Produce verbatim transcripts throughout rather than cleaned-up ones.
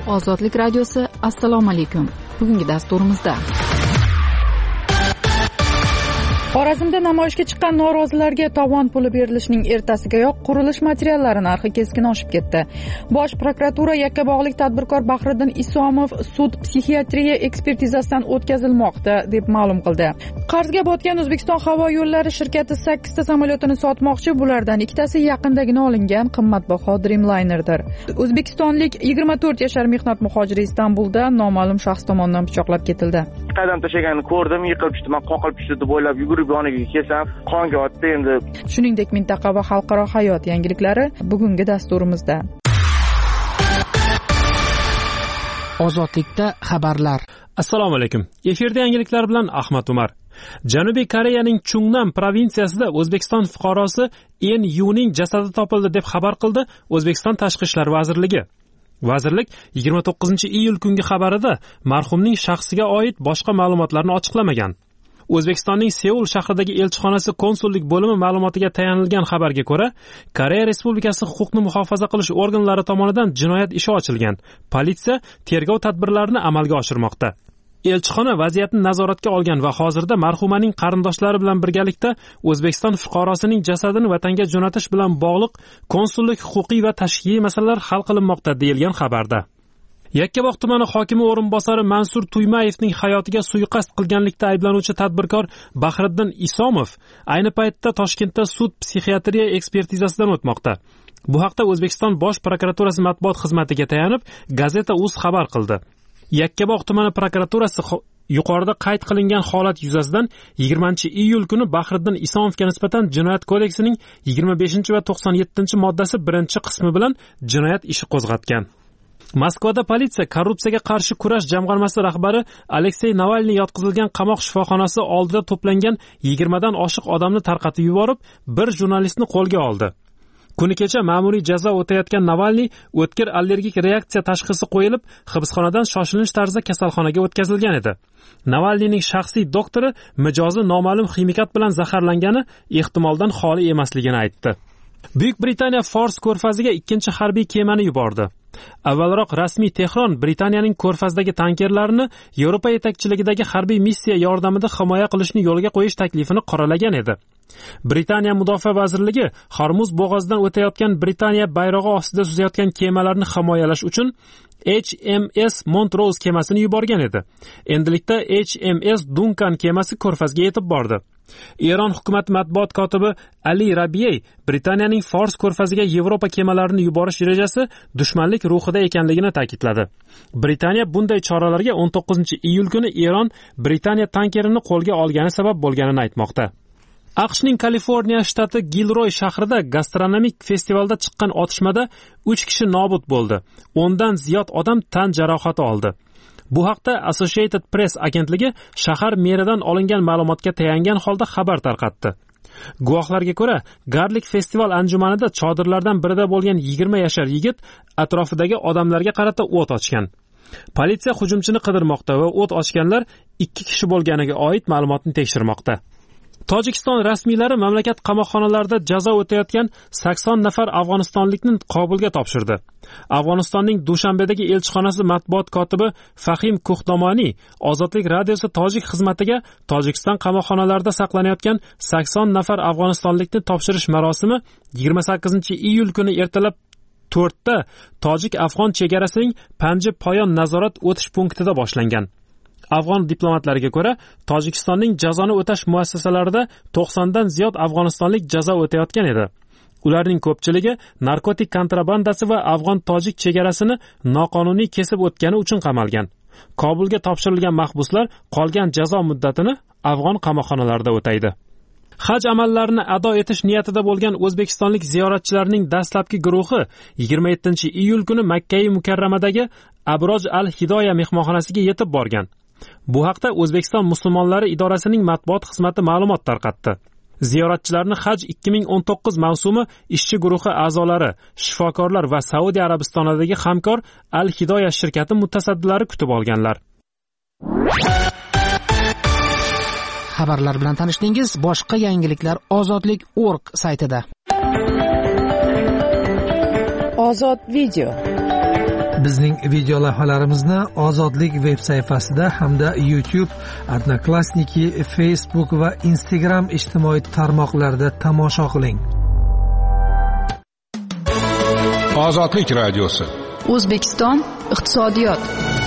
Ozodlik radiosi, assalomu alaykum. Bugungi dasturimizda Xorazmda namoyishga chiqqan norozilarga tovon puli berilishining ertasigayoq qurilish materiallari narxi keskin oshib ketdi. Bosh prokuratura Yakkabog'lik tadbirkor Bahriddin Isomov sud psixiatriya ekspertizasidan o'tkazilmoqda deb ma'lum qildi. Qarzga botgan O'zbekiston havo yo'llari shirkati sakkizta samolyotini sotmoqchi, bulardan ikkitasi yaqindagina olingan qimmatbaho Dreamlinerdir. O'zbekistonlik yigirma to'rt yashar mehnat muhojiri Istanbulda noma'lum shaxs tomonidan pichoqlab ketildi. Qadam tashlaganini ko'rdim, yiqilib tushdi, men qoqilib tushdi deb o'ylab yugurib yoniga kelsam, qonga otdi endi. Shuningdek, mintaqa va xalqaro hayot yangiliklari bugungi dasturimizda. Ozodlikda xabarlar. Assalomu alaykum. Efirda yangiliklar bilan Ahmad Umar. Janubiy Koreyaning Chungnam provinsiyasida O'zbekiston fuqarosi En Yuning jasadi topildi deb xabar qildi O'zbekiston Tashqi ishlar vazirligi. Vazirlik yigirma to'qqizinchi iyul kungi xabarida marhumning shaxsiga oid boshqa ma'lumotlarni ochiqlamagan. O'zbekistonning Seul shahridagi elchixonasi konsullik bo'limi ma'lumotiga tayanilgan xabarga ko'ra, Koreya Respublikasi huquqni muhofaza qilish organlari tomonidan jinoyat ishi ochilgan. Politsiya tergov tadbirlarini amalga oshirmoqda. Elchixona vaziyatni nazoratga olgan va hozirda marhumaning qarindoshlari bilan birgalikda O'zbekiston fuqarosining jasadini vatanga jo'natish bilan bog'liq konsullik huquqiy va tashkiliy masalalar hal qilinmoqda deyilgan xabarda. Yakkabog' tumani hokimi o'rinbosari Mansur Tuymayevning hayotiga suiqasd qilganlikda ayblanuvchi tadbirkor Bahriddin Isomov ayni paytda Toshkentda sud psixiatriya ekspertizasidan o'tmoqda. Bu haqda O'zbekiston Bosh prokuraturasi matbuot xizmatiga tayanib, Gazeta.uz xabar qildi. Yakkabog' tumani prokuraturasi yuqorida qayd qilingan holat yuzasidan yigirmanchi iyul kuni Bahriddin Isomovga nisbatan Jinoyat kodeksining yigirma beshinchi va to'qson yettinchi moddasi birinchi qismi bilan jinoyat ishi qo'zg'atgan. Moskvada politsiya korrupsiyaga qarshi kurash jamg'armasi rahbari Aleksey Navalniy yotqizilgan qamoq shifoxonasi oldida to'plangan yigirmadan oshiq odamni tarqatib yuborib, bir jurnalistni qo'lga oldi. Kuni kecha ma'muriy jazo o'tayotgan Navalniy o'tkir allergik reaksiya tashxisi qo'yilib, hibsxonadan shoshilinch tarzda kasalxonaga o'tkazilgan edi. Navalniyning shaxsiy doktori mijozi noma'lum ximikat bilan zaharlangani ehtimoldan xoli emasligini aytdi. Buyuk Britaniya Fors ko'rfaziga ikkinchi harbiy kemani yubordi. Avvalroq rasmiy Tehron Britaniyaning ko'rfazdagi tankerlarini Yevropa yetakchiligidagi harbiy missiya yordamida himoya qilishni yo'lga qo'yish taklifini qoralagan edi. Britaniya Mudofaa vazirligi Hormuz bo'g'ozidan o'tayotgan Britaniya bayrog'i ostida suzayotgan kemalarni himoyalash uchun H M S Montrose kemasini yuborgan edi. Endilikda H M S Duncan kemasi ko'rfazga yetib bordi. Eron hukumat matbuot kotibi Ali Rabiyey Britaniyaning Fors ko'rfaziga Yevropa kemalarini yuborish rejasi dushmanlik ruhida ekanligini ta'kidladi. Britaniya bunday choralarga o'n to'qqizinchi iyul kuni Eron Britaniya tankerini qo'lga olgani sabab bo'lganini aytmoqda. AQShning Kaliforniya shtati Gilroy shahrida gastronomik festivalda chiqqan otishmada uch kishi nobud bo'ldi. o'ndan ziyod odam tan jarohati oldi. Bu haqda Associated Press agentligi shahar meridan olingan ma'lumotga tayangan holda xabar tarqatdi. Guvohlarga ko'ra, Garlik festival anjumanida chodirlardan birida bo'lgan yigirma yashar yigit atrofidagi odamlarga qarata o't ochgan. Politsiya hujumchini qidirmoqda va o't ochganlar ikki kishi bo'lganiga oid ma'lumotni tekshirmoqda. Tojikiston rasmiylari mamlakat qamoqxonalarida jazo o'tayotgan sakson nafar afg'onistonlikni Kobulga topshirdi. Afg'onistonning Dushanbedagi elchixonasi matbuot kotibi Fahim Kuxdomoniy Ozodlik radiosi tojik xizmatiga Tojikiston qamoqxonalarida saqlanayotgan sakson nafar afg'onistonlikni topshirish marosimi yigirma sakkizinchi iyul kuni ertalab to'rtda tojik-afg'on chegarasining Panji Poyon nazorat o'tish punktida boshlangan. Afg'on diplomatlariga ko'ra, Tojikistonning jazoni o'tash muassasalarida to'qsondan ziyod afg'onistonlik jazo o'tayotgan edi. Ularning ko'pchiligi narkotik kontrabandasi va afg'on-tojik chegarasini noqonuniy kesib o'tgani uchun qamalgan. Kobulga topshirilgan mahbuslar qolgan jazo muddatini afg'on qamoqxonalarida o'taydi. Haj amallarini ado etish niyatida bo'lgan o'zbekistonlik ziyoratchilarning dastlabki guruhi yigirma yettinchi iyul kuni Makka-i Mukarramadagi Abroj al-Hidoya mehmonxonasiga yetib borgan. Bu haqda O'zbekiston musulmonlari idorasining matbuot xizmati ma'lumot tarqatdi. Ziyoratchilarni Haj ikki ming o'n to'qqiz mavsumi ishchi guruhi a'zolari, shifokorlar va Saudiya Arabistonidagi hamkor Al-Hidoya shirkati mutasaddilari kutib olganlar. Xabarlar bilan tanishdingiz. Boshqa yangiliklar ozodlik nokta org saytida. Ozod video. Bizning video lavhalarimizni Ozodlik veb sayfasida hamda YouTube, Odnoklassniki, Facebook va Instagram ijtimoiy tarmoqlarida tomosha qiling. Ozodlik radiosi. O'zbekiston iqtisodiyot.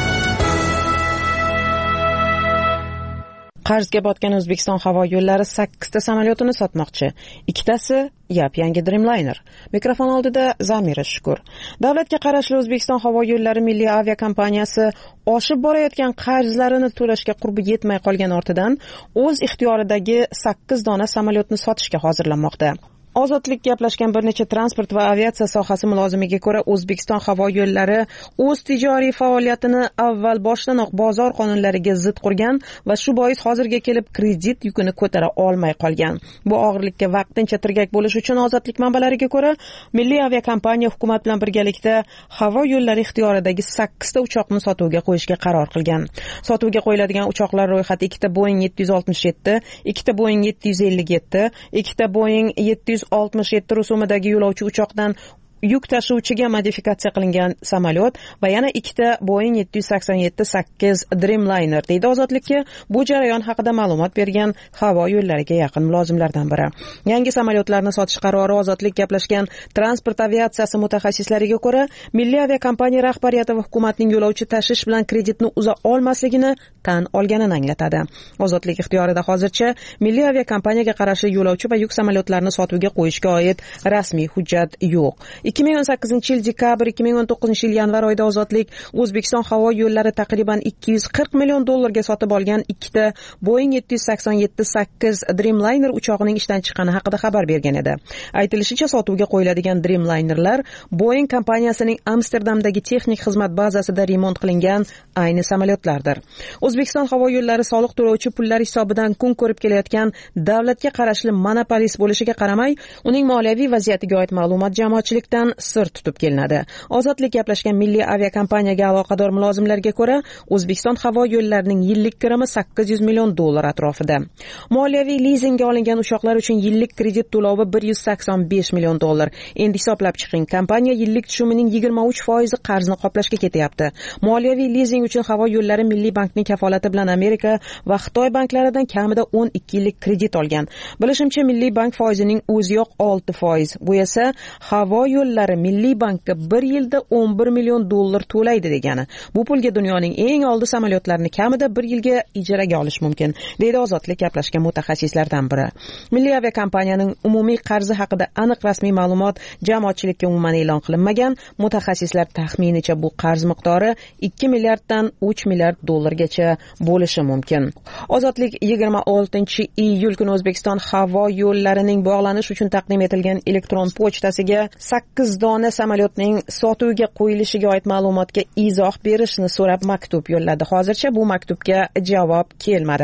Qarzga botgan O'zbekiston havo yo'llari sakkizta samolyotini sotmoqchi. Ikkitasi yap yangi Dreamliner. Mikrofon oldida Zamira Shukur. Davlatga qarashli O'zbekiston havo yo'llari milliy aviakompaniyasi oshib borayotgan qarzlarini to'lashga qurbi yetmay qolgan ortidan o'z ixtiyoridagi sakkiz dona samolyotni sotishga hozirlanmoqda. Ozodlik gaplashgan bir necha transport va aviatsiya sohasi mulozimiga ko'ra, O'zbekiston havo yo'llari o'z tijoriy faoliyatini avval boshdanoq bozor qonunlariga zid qurgan va shu bois hozirga kelib kredit yukini ko'tara olmay qolgan. Bu og'irlikka vaqtincha tirgak bo'lish uchun Ozodlik manbalariga ko'ra, milliy aviakompaniya hukumat bilan birgalikda havo yo'llari ixtiyoridagi sakkizta uchoqni sotuvga qo'yishga qaror qilgan. Sotuvga qo'yiladigan uchoqlar ro'yxati ikkita Boeing yetti yuz oltmish yetti, ikkita Boeing yetti yuz ellik yetti, ikkita Boeing yetti yuz oltmish yetti rusumidagi yo'lovchi uchoqdan yuk tashuvchiga modifikatsiya qilingan samolyot va yana ikkita Boeing yetti yuz sakson yetti sakkiz Dreamliner deydi Ozodlikka bu jarayon haqida ma'lumot bergan havo yo'llariga yaqin mulozimlardan biri. Yangi samolyotlarni sotish qarori Ozodlik gaplashgan transport aviatsiyasi mutaxassislariga ko'ra, milliy aviakompaniya rahbariyati va hukumatning yo'lovchi tashish bilan kreditni uza olmasligini tan olganini anglatadi. Ozodlik ixtiyorida hozircha milliy aviakompaniyaga qarashli yo'lovchi va yuk samolyotlarini sotuvga qo'yishga oid rasmiy hujjat yo'q. ikki ming o'n sakkizinchi yil dekabr, ikki ming o'n to'qqizinchi yil yanvar oyida Ozodlik O'zbekiston havo yo'llari taqriban ikki yuz qirq million dollarga sotib olgan ikkita Boeing yetti yuz sakson yetti sakkiz Dreamliner uchog'ining ishdan chiqqani haqida xabar bergan edi. Aytilishicha, sotuvga qo'yiladigan Dreamlinerlar Boeing kompaniyasining Amsterdamdagi texnik xizmat bazasida remont qilingan ayni samolyotlardir. O'zbekiston havo yo'llari soliq to'lovchi pullar hisobidan kun ko'rib kelayotgan davlatga qarashli monopolist bo'lishiga qaramay, uning moliyaviy vaziyatiga oid ma'lumot jamoatchilikdan sir tutib kelinadi. Ozodlik gaplashgan milliy aviakompaniyaga aloqador mulozimlarga ko'ra, O'zbekiston havo yo'llarining yillik kirimi sakkiz yuz million dollar atrofida. Moliyaviy lizingga olingan uchoqlar uchun yillik kredit to'lovi bir yuz sakson besh million dollar. Endi hisoblab chiqing, kompaniya yillik tushumining yigirma uch foizi qarzni qoplashga ketyapti. Moliyaviy lizing uchun havo yo'llari Milliy bankning kafolati bilan Amerika va Xitoy banklaridan kamida o'n ikki yillik kredit olgan. Bilishimcha, Milliy bank foizining o'zi yo'q olti foiz. Bu esa havo yo'llari Milliy bankka bir yilda o'n bir million dollar to'laydi degani. Bu pulga dunyoning eng oldi samolyotlarini kamida bir yilga ijaraga olish mumkin, deydi Ozodlik gaplashgan mutaxassislardan biri. Milliy aviakompaniyaning umumiy qarzi haqida aniq rasmiy ma'lumot jamoatchilikka umuman e'lon qilinmagan. Mutaxassislar taxminicha bu qarz miqdori ikki milliarddan uch milliard dollargacha bo'lishi mumkin. Ozodlik yigirma oltinchi iyul kuni O'zbekiston havo yo'llarining bog'lanish uchun taqdim etilgan elektron pochtasiga sakkiz dona samolyotning sotuvga qo'yilishiga oid ma'lumotga izoh berishni so'rab maktub yo'lladi. Hozircha bu maktubga javob kelmadi.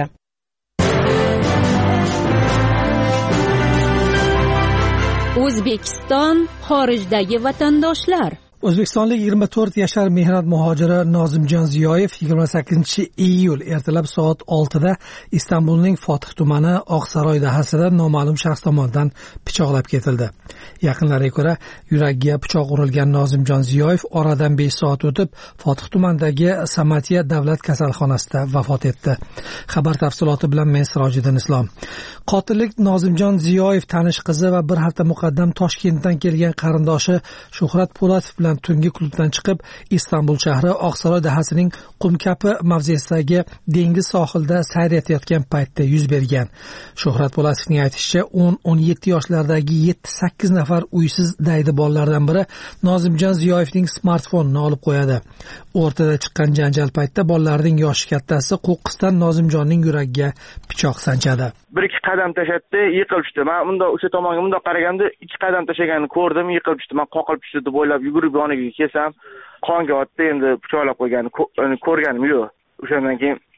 O'zbekiston xorijdagi vatandoshlar. O'zbekistonlik yigirma to'rt yashar mehnat muhojiri Nozimjon Ziyoyev yigirma sakkizinchi iyul ertalab soat oltida Istanbulning Fotih tumani Oqsaroy dahasida noma'lum shaxs tomonidan pichoqlab ketildi. Yaqinlariga ko'ra, yuragiga pichoq urilgan Nozimjon Ziyoyev oradan besh soat o'tib Fotih tumanidagi Samatiya davlat kasalxonasida vafot etdi. Xabar tafsiloti bilan men Sirojiddin Islom. Qotillik Nozimjon Ziyoyev tanish qizi va bir hafta muqaddam Toshkentdan kelgan qarindoshi Shuhrat Po'latov bilan tungi klubdan chiqib Istanbul shahri Oqsaroy dahasining Qumkapi mavzesidagi dengiz sohilida sayr etayotgan paytda yuz bergan. Shuhrat Po'latovning aytishicha, o'n o'n yetti yoshlardagi yetti sakkiz nafar uysiz daydi bolalardan biri Nozimjon Ziyoyevning smartfonini olib qo'yadi. O'rtada chiqqan janjal paytida bolalarning yoshi kattasi qo'qqisdan Nozimjonning yuragiga pichoq sanchadi. Bir ikki qadam tashatdi, yiqilib tushdi. Men unda o'sha tomonga bundoq qaraganda ikki qadam tashaganini ko'rdim, yiqilib tushdi. Men qoqilib tushdi deb o'ylab yugurib yoniga kelsam, qonga otdi, endi pichoqlab qo'yganini ko'rganim yo'q. O'shandan keyin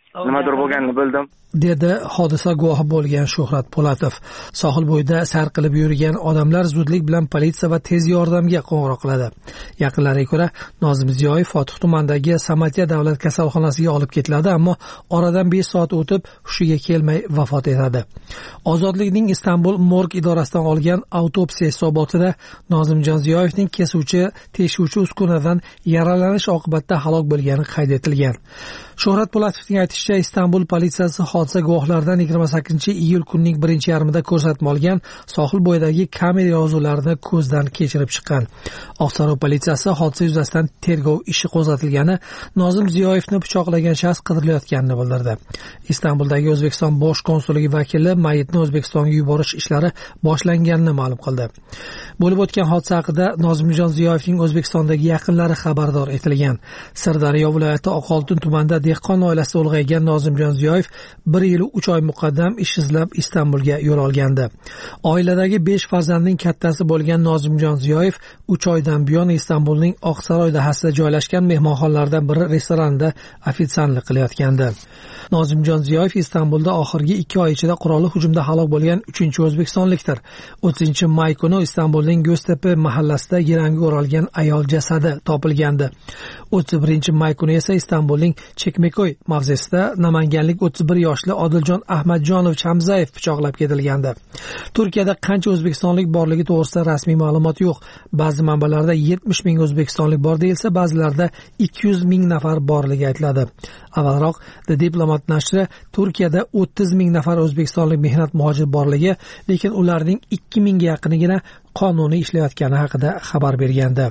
nimadir bo'lganini bildim, dedi hodisa guvohi bo'lgan Shuhrat Po'latov. Sohil bo'yida sayr qilib yurgan odamlar zudlik bilan politsiya va tez yordamga qo'ng'iroq qiladi. Yaqinlariga ko'ra, Nozim Ziyoyev Fotih tumanidagi Samatya davlat kasalxonasiga olib ketiladi, ammo oradan besh soat o'tib hushiga kelmay vafot etadi. Ozodlikning Istanbul morg idorasidan olgan avtopsiya hisobotida Nozimjon Ziyoyevning kesuvchi teshuvchi uskunadan yaralanish oqibatida halok bo'lgani qayd etilgan. Shuhrat Po'latovning aytishicha, Istanbul politsiyasi hodisa guvohlaridan yigirma sakkizinchi iyul kunning birinchi yarmida ko'rsatma olgan sohil bo'yidagi kamera yozuvlarini ko'zdan kechirib chiqqan. Oqsaroy politsiyasi hodisa yuzasidan tergov ishi qo'zg'atilgani, Nozim Ziyoyevni pichoqlagan shaxs qidirilayotganini bildirdi. Istanbuldagi O'zbekiston bosh konsulligi vakili mayitni O'zbekistonga yuborish ishlari boshlanganini ma'lum qildi. Bo'lib o'tgan hodisa haqida Nozimjon Ziyoyevning O'zbekistondagi yaqinlari xabardor etilgan. Sirdaryo viloyati Oqoltin tumanida dehqon oilasida ulg'aygan Nozimjon Ziyoyev bir yil uch oy muqaddam ish izlab Istanbulga yo'l olgandi. Oiladagi besh farzandning kattasi bo'lgan Nozimjon Ziyoyev uch oydan buyon Istanbulning Oqsaroy dahasida joylashgan mehmonxonalardan biri restoranida ofitsiantlik qilayotgandi. Nozimjon Ziyoyev Istanbulda oxirgi ikki oy ichida qurolli hujumda halok bo'lgan uchinchi o'zbekistonlikdir. o'ttizinchi may kuni Istanbulning Go'stepe mahallasida gilamga o'ralgan ayol jasadi topilgandi. o'ttiz birinchi may kuni esa Istanbulning Chekmekoy mavzesida namanganlik o'ttiz bir yoshli Odiljon Ahmadjonovich Hamzayev pichoqlab ketilgandi. Turkiyada qancha o'zbekistonlik borligi to'g'risida rasmiy ma'lumot yo'q. Ba'zi manbalarda yetmish ming o'zbekistonlik bor deyilsa, ba'zilarda ikki yuz ming nafar borligi aytiladi. Avvalroq The Diplomat nashri Turkiyada o'ttiz ming nafar o'zbekistonlik mehnat muhojir borligi, lekin ularning ikki mingga yaqinigina qonuniy ishlayotgani haqida xabar bergandi.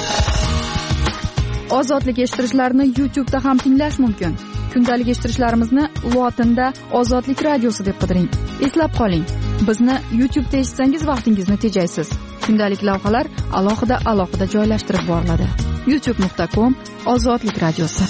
Ozodlik eshittirishlarni YouTube da ham tinglash mumkin. Kundalik eshittirishlarimizni lotinda Ozodlik radiosi deb qidiring. Eslab qoling, bizni YouTube da eshitsangiz vaqtingizni tejaysiz. Kundalik lavhalar alohida alohida joylashtirib boriladi. youtube nuqta com Ozodlik radiosi.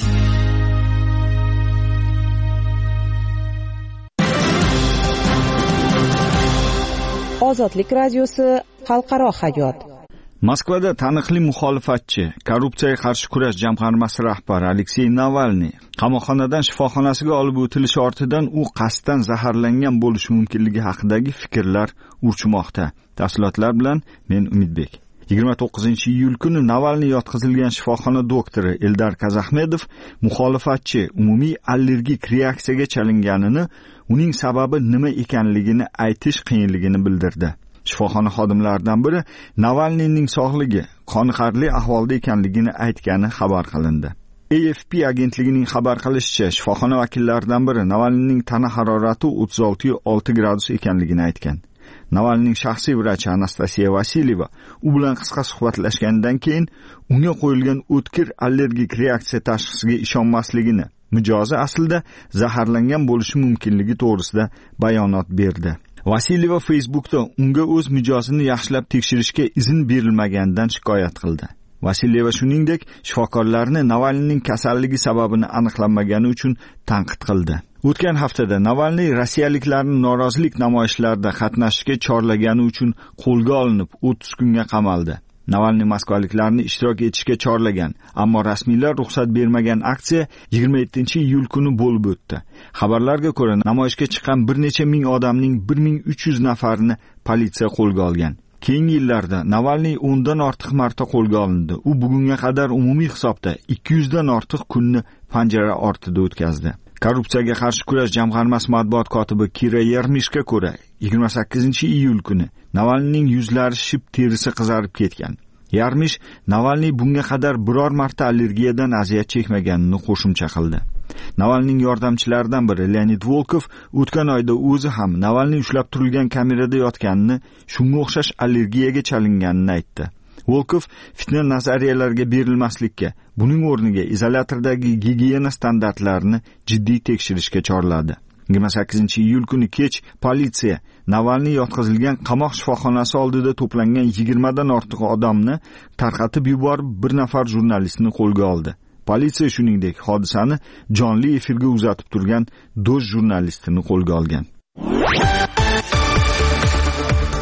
Ozodlik radiosi xalqaro hayot. Moskvada taniqli muxolifatchi, korrupsiyaga qarshi kurash jamg'armasi rahbari Aleksey Navalniy qamoqxonadan shifoxonasiga olib o'tilishi ortidan u qasddan zaharlangan bo'lishi mumkinligi haqidagi fikrlar urchimoqda. Tafsilotlar bilan men Umidbek. yigirma to'qqizinchi iyul kuni Navalniy yotqizilgan shifoxona doktori Eldar Kazahmedov muxolifatchi umumiy allergik reaksiyaga chalinganini, uning sababi nima ekanligini aytish qiyinligini bildirdi. Shifoxona xodimlaridan biri Navalniyning sog'ligi qoniqarli ahvolda ekanligini aytgani xabar qilindi. A F P agentligining xabar qilishicha, shifoxona vakillaridan biri Navalniyning tana harorati o'ttiz olti nuqta olti gradus ekanligini aytgan. Navalniyning shaxsiy vrachi Anastasiya Vasilyeva u bilan qisqa suhbatlashgandan keyin unga qo'yilgan o'tkir allergik reaksiya tashxisiga ishonmasligini, mijozi aslida zaharlangan bo'lishi mumkinligi to'g'risida bayonot berdi. Vasilyeva Facebookda unga o'z mijozini yaxshilab tekshirishga izn berilmaganidan shikoyat qildi. Vasilyeva shuningdek shifokorlarni Navalniyning kasalligi sababini aniqlanmagani uchun tanqid qildi. O'tgan haftada Navalniy rossiyaliklarni norozilik namoyishlarida qatnashishga chorlagani uchun qo'lga olinib o'ttiz kunga qamaldi. Navalniy moskvaliklarni ishtirok etishga chorlagan, ammo rasmiylar ruxsat bermagan aksiya yigirma yettinchi iyul kuni bo'lib o'tdi. Xabarlarga ko'ra, namoyishga chiqqan bir necha ming odamning bir ming uch yuz nafarini politsiya qo'lga olgan. Keyingi yillarda Navalniy o'ndan ortiq marta qo'lga olindi. U bugunga qadar umumiy hisobda ikki yuz dan ortiq kunni panjara ortida o'tkazdi. Korrupsiyaga qarshi kurash jamg'armasi matbuot kotibi Kira Yermishga ko'ra, yigirma sakkizinchi iyul kuni Navalniyning yuzlari shib, terisi qizarib ketgan. Yermish Navalniy bunga qadar biror marta allergiyadan aziyat chekmaganini qo'shimcha qildi. Navalniyning yordamchilaridan biri Leonid Volkov o'tgan oyda o'zi ham Navalniy ushlab turilgan kamerada yotganini, shunga o'xshash allergiyaga chalinganini aytdi. Volkov fitna nazariyalarga berilmaslikka, buning o'rniga izolyatordagi gigiyena standartlarini jiddiy tekshirishga chorladi. yigirma sakkizinchi iyul kuni kech politsiya Navalniy yotqizilgan qamoq shifoxonasi oldida to'plangan yigirma dan ortiq odamni tarqatib yuborib, bir nafar jurnalistni qo'lga oldi. Politsiya shuningdek hodisani jonli efirga uzatib turgan Do'st jurnalistini qo'lga olgan.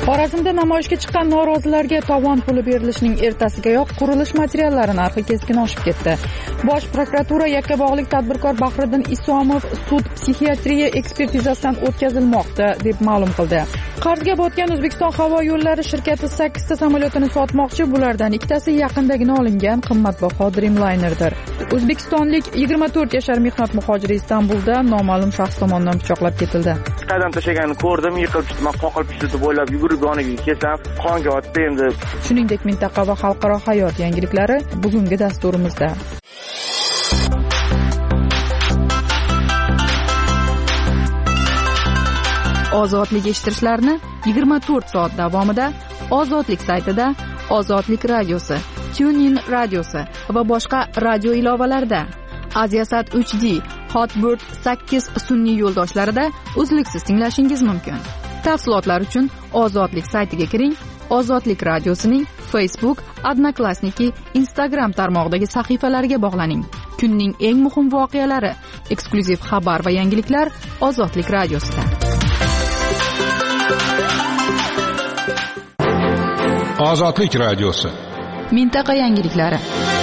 Xorazmda namoyishga chiqqan norozilarga tovon puli berilishining ertasigayoq qurilish materiallari narxi keskin oshib ketdi. Bosh prokuratura Yakkabog'lik tadbirkor Bahriddin Isomov sud psixiatriya ekspertizasidan o'tkazilmoqda deb ma'lum qildi. Qarzga botgan O'zbekiston havo yo'llari shirkati sakkizta samolyotini sotmoqchi, bulardan ikkitasi yaqindagina olingan qimmatbaho Dreamlinerdir. O'zbekistonlik yigirma to'rt yashar mehnat muhojiri Istanbulda noma'lum shaxs tomonidan pichoqlab ketildi. Qadam tashlaganini ko'rdim, yiqilib tushdim, men qoqilib tushdi deb o'ylab yugurib yoniga kelsam, qonga otdi endi. Shuningdek, mintaqa va xalqaro hayot yangiliklari bugungi dasturimizda. Ozodlik eshittirishlarni yigirma to'rt soat davomida Ozodlik saytida, Ozodlik radiosi, TuneIn radiosi va boshqa radio ilovalarda, Aziasat uch D, Hotbird sakkiz sun'iy yo'ldoshlarida uzluksiz tinglashingiz mumkin. Tafsilotlar uchun Ozodlik saytiga kiring. Ozodlik radiosining Facebook, Odnoklassniki, Instagram tarmog'idagi sahifalariga bog'laning. Kunning eng muhim voqealari, eksklyuziv xabar va yangiliklar Ozodlik radiosida. Ozodlik radiosi. Mintaqa yangiliklari.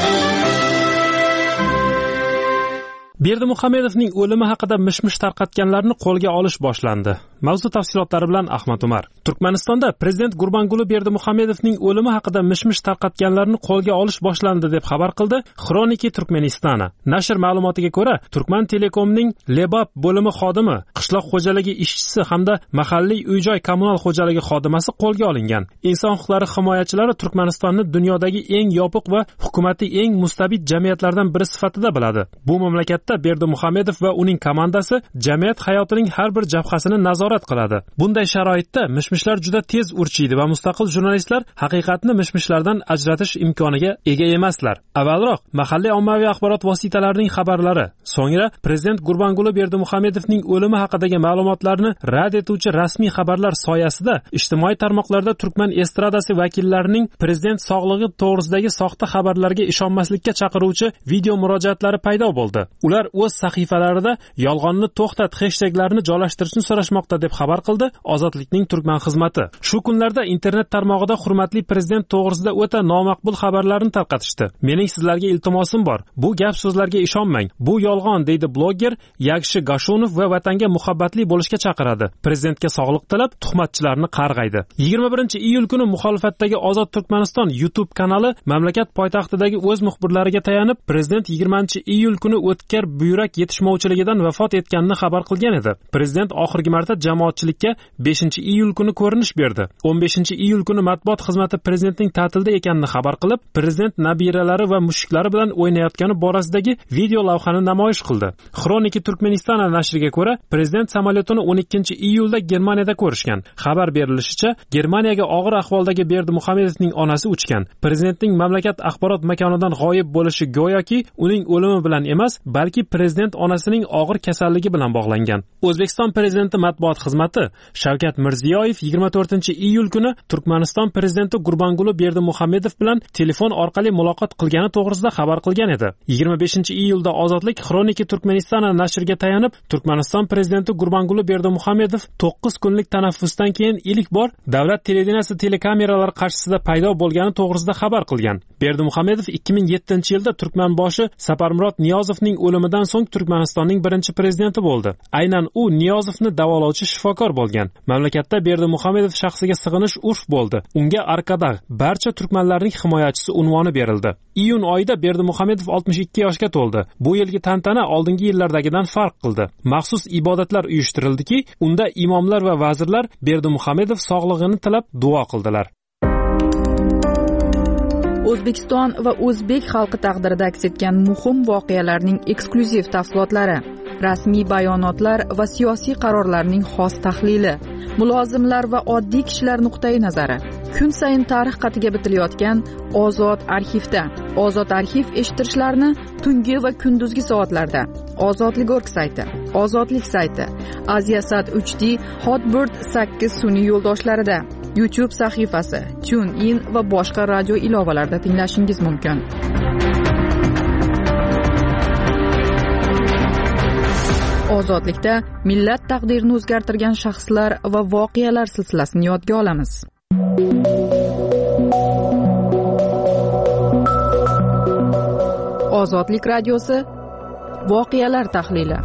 Berdimuhamedovning o'limi haqida mish-mish tarqatganlarni qo'lga olish boshlandi. Mavzu tafsilotlari bilan Ahmad Umar. Turkmanistonda prezident Gurbanguli Berdimuhamedovning o'limi haqida mish-mish tarqatganlarni qo'lga olish boshlandi deb xabar qildi Xroniki Turkmenistana. Nashr ma'lumotiga ko'ra, Turkman Telekomning Lebab bo'limi xodimi, qishloq xo'jaligi ishchisi hamda mahalliy uy-joy kommunal xo'jaligi xodimasi qo'lga olingan. Inson huquqlari himoyachilari Turkmanistonni dunyodagi eng yopiq va hukumatli eng mustabid jamiyatlardan biri sifatida biladi. Bu mamlakatda Berdimuhamedov va uning komandasi jamiyat hayotining har bir jabhasini nazorat qiladi. Bunday sharoitda mishmishlar juda tez urchiydi va mustaqil jurnalistlar haqiqatni mishmishlardan ajratish imkoniga ega emaslar. Avvalroq mahalliy ommaviy axborot vositalarining xabarlari, so'ngra prezident Gurbanguli Berdimuhamedovning o'limi haqidagi ma'lumotlarni rad etuvchi rasmiy xabarlar soyasida ijtimoiy tarmoqlarda Turkman estradasi vakillarining prezident sog'lig'i to'g'risidagi soxta xabarlarga ishonmaslikka chaqiruvchi video murojaatlari paydo bo'ldi. Ular o'z sahifalarida yolg'onni to'xtat hashtaglarini joylashtirishni so'rashmoqda deb xabar qildi Ozodlikning Turkman xizmati. Shu kunlarda internet tarmog'ida hurmatli prezident to'g'risida o'ta nomaqbul xabarlarni tarqatishdi. Mening sizlarga iltimosim bor. Bu gap so'zlarga ishonmang. Bu yolg'on, deydi blogger Yakshi Gashunov va vatanga muhabbatli bo'lishga chaqiradi. Prezidentga sog'liq tilab, tuhmatchilarni qarg'aydi. yigirma birinchi iyul kuni muxolifatdagi Ozod Turkmaniston YouTube kanali mamlakat poytaxtidagi o'z muxbirlariga tayanib, prezident yigirmanchi iyul kuni o'tkir buyrak yetishmovchiligidan vafot etganini xabar qilgan edi. Prezident oxirgi marta jamoatchilikka beshinchi iyul kuni ko'rinish berdi. o'n beshinchi iyul kuni matbuot xizmati prezidentning ta'tilda ekanini xabar qilib, prezident nabiralari va mushuklari bilan o'ynayotgani borasidagi video lavhani namoyish qildi. Xroniki Turkmenistana nashriga ko'ra, prezident samolyotini o'n ikkinchi iyulda Germaniyada ko'rishgan. Xabar berilishicha, Germaniyaga og'ir ahvoldagi Berdimuhamedovning onasi uchgan. Prezidentning mamlakat axborot makonidan g'oyib bo'lishi go'yoki uning o'limi bilan emas, balki prezident onasining og'ir kasalligi bilan bog'langan. O'zbekiston prezidenti matbuot xizmati Shavkat Mirziyoyev yigirma to'rtinchi iyul kuni Turkmaniston prezidenti Gurbanguli Berdimuhamedov bilan telefon orqali muloqot qilgani to'g'risida xabar qilgan edi. yigirma beshinchi iyulda Ozodlik Xroniki Turkmenistana nashriga tayanib, Turkmaniston prezidenti Gurbanguli Berdimuhamedov to'qqiz kunlik tanaffusdan keyin ilk bor davlat televideniyasi telekameralar qarshisida paydo bo'lgani to'g'risida xabar qilgan. Berdimuhamedov ikki ming yettinchi yilda Turkmanboshi Saparmurod Niyozovning o'limidan so'ng Turkmanistonning birinchi prezidenti bo'ldi. Aynan u Niyozovni davolovchi shifokor bo'lgan. Mamlakatda Berdimuhamedov shaxsiga sig'inish urf bo'ldi. Unga Arkadag, barcha turkmanlarning himoyachisi unvoni berildi. Iyun oyida Berdimuhamedov oltmish ikki yoshga to'ldi. Bu yilgi tantana oldingi yillardagidan farq qildi. Maxsus ibodatlar uyushtirildiki, unda imomlar va vazirlar Berdimuhamedov sog'lig'ini tilab duo qildilar. O'zbekiston va o'zbek xalqi taqdirida aks etgan muhim voqealarning eksklyuziv tafsilotlari, rasmiy bayonotlar va siyosiy qarorlarning xos tahlili, mulozimlar va oddiy kishilar nuqtai nazari. Kun sayin tarix qatiga bitilayotgan Ozod arxivda. Ozod arxiv eshittirishlarni tungi va kunduzgi soatlarda Ozodlik org sayti, Ozodlik sayti, Aziasat uch D, Hotbird sakkiz sun'iy yo'ldoshlarida, YouTube sahifasi, TuneIn va boshqa radio ilovalarida tinglashingiz mumkin. Ozodlikda millat taqdirini o'zgartirgan shaxslar va voqealar silsilasini yodga olamiz. Ozodlik radiosi voqealar tahlili.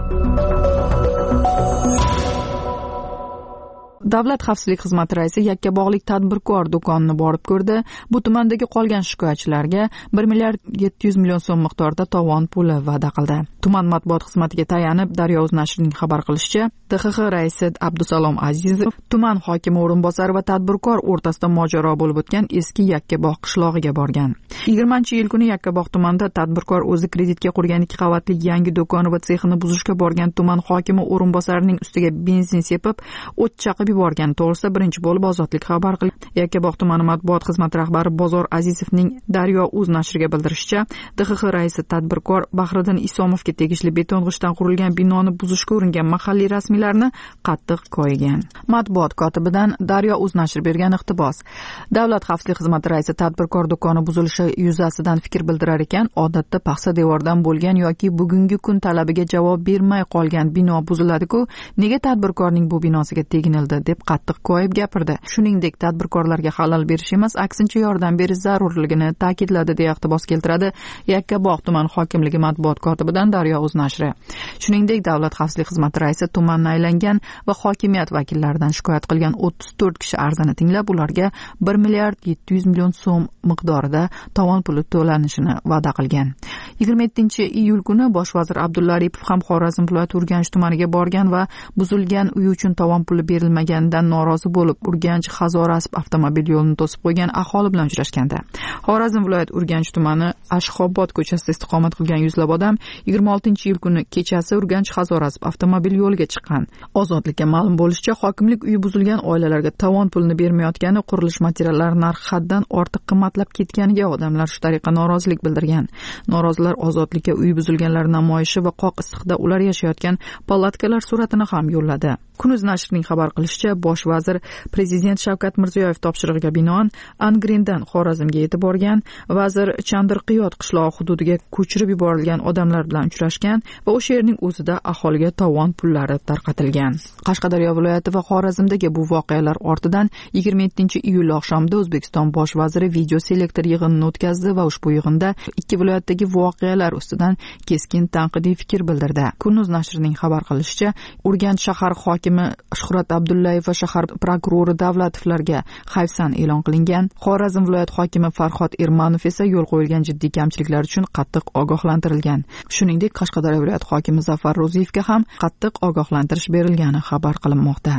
Davlat xavfsizlik xizmati raisi Yakkabog'lik tadbirkor do'konini borib ko'rdi. Bu tumandagi qolgan shikoyatchilarga bir milliard yetti yuz million so'm miqdorida tovon puli va'da qildi. Tuman matbuot xizmatiga tayanib Daryo.uz nashrining xabar qilishicha, D X X raisi Abdusalom Azizov tuman hokimi o'rinbosari va tadbirkor o'rtasida mojaro bo'lib o'tgan eski Yakkabog' qishlog'iga borgan. yigirmanchi iyul kuni Yakkabog' tumanida tadbirkor o'zi kreditga qurgan ikki qavatli yangi do'koni va sexini buzishga borgan tuman hokimi o'rinbosarining ustiga benzin sepib, o't chaqib yuborgan to'g'risida birinchi bo'lib Ozodlik xabar qildi. Yakkabog' tumani matbuot xizmati rahbari Bozor Azizovning Daryo.uz nashriga bildirishicha, D X X raisi tadbirkor Bahriddin Isomovga tegishli beton g'ishtdan qurilgan binoni buzishga uringan mahalliy rasmiylarni qattiq koyigan. Matbuot kotibidan Daryo.uz nashri bergan iqtibos. Davlat xavfsizlik xizmati raisi tadbirkor do'koni buzilishi yuzasidan fikr bildirar ekan, odatda paxsa devordan bo'lgan yoki bugungi kun talabiga javob bermay qolgan bino buziladi-ku, nega tadbirkorning bu binosiga teginildi deb qattiq koyib gapirdi. Shuningdek, tadbirkorlarga xalal berish emas, aksincha yordam berish zarurligini ta'kidladi deya iqtibos keltiradi Yakkabog' tuman hokimligi matbuot kotibidan Daryo.uz nashri. Shuningdek, davlat xavfsizlik xizmati raisi tumanni aylangan va hokimiyat vakillaridan shikoyat qilgan o'ttiz to'rt kishi arzini tinglab, ularga bir milliard yetti yuz million so'm miqdorida tovon puli to'lanishini va'da qilgan. yigirma yettinchi iyul kuni bosh vazir Abdulla Aripov ham Xorazm viloyati Urganch tumaniga borgan va buzilgan uy uchun tovon puli berilmaganidan norozi bo'lib, Urganch Hazorasp avtomobil yo'lini to'sib qo'ygan aholi bilan uchrashganda. Xorazm viloyati Urganch tumani Ashxobod ko'chasida istiqomat qilgan yuzlab odam yigirma oltinchi iyul kuni kechasi Urganch Hazorasp avtomobil yo'liga chiqqan. Ozodlikka ma'lum bo'lishicha, hokimlik uyi buzilgan oilalarga tovon pulini bermayotgani, qurilish materiallari narxi haddan ortiq qimmatlab ketganiga odamlar shu tariqa norozilik bildirgan. Norozilar Ozodlikka uy buzilganlar namoyishi va qoq issiqda ular yashayotgan palatkalar suratini ham yo'lladi. Kunuz nashrining xabar qilishicha, bosh vazir Prezident Shavkat Mirziyoyev topshirig'iga binoan Angrendan Xorazmga yetib borgan. Vazir Chandirqiyot qishlog'i hududiga ko'chirib yuborilgan odamlar bilan uchrashgan va o'sha yerning o'zida aholiga tovon pullari tarqatilgan. Qashqadaryo viloyati va Xorazmdagi bu voqealar ortidan yigirma yettinchi iyul oqshomida O'zbekiston bosh vaziri video selektor yig'inini o'tkazdi va ushbu yig'inda ikki viloyatdagi voqealar ustidan keskin tanqidiy fikr bildirdi. Kunuz nashrining xabar qilishicha, Urganch shahar hokimi Shuhrat Abdullayev va shahar prokurori Davlatovlarga hayfsan e'lon qilingan. Xorazm viloyat hokimi Farhod Ermanov esa yo'l qo'yilgan jiddiy kamchiliklar uchun qattiq ogohlantirilgan. Shuningdek, Qashqadaryo viloyat hokimi Zafar Ro'ziyevga ham qattiq ogohlantirish berilgani xabar qilinmoqda.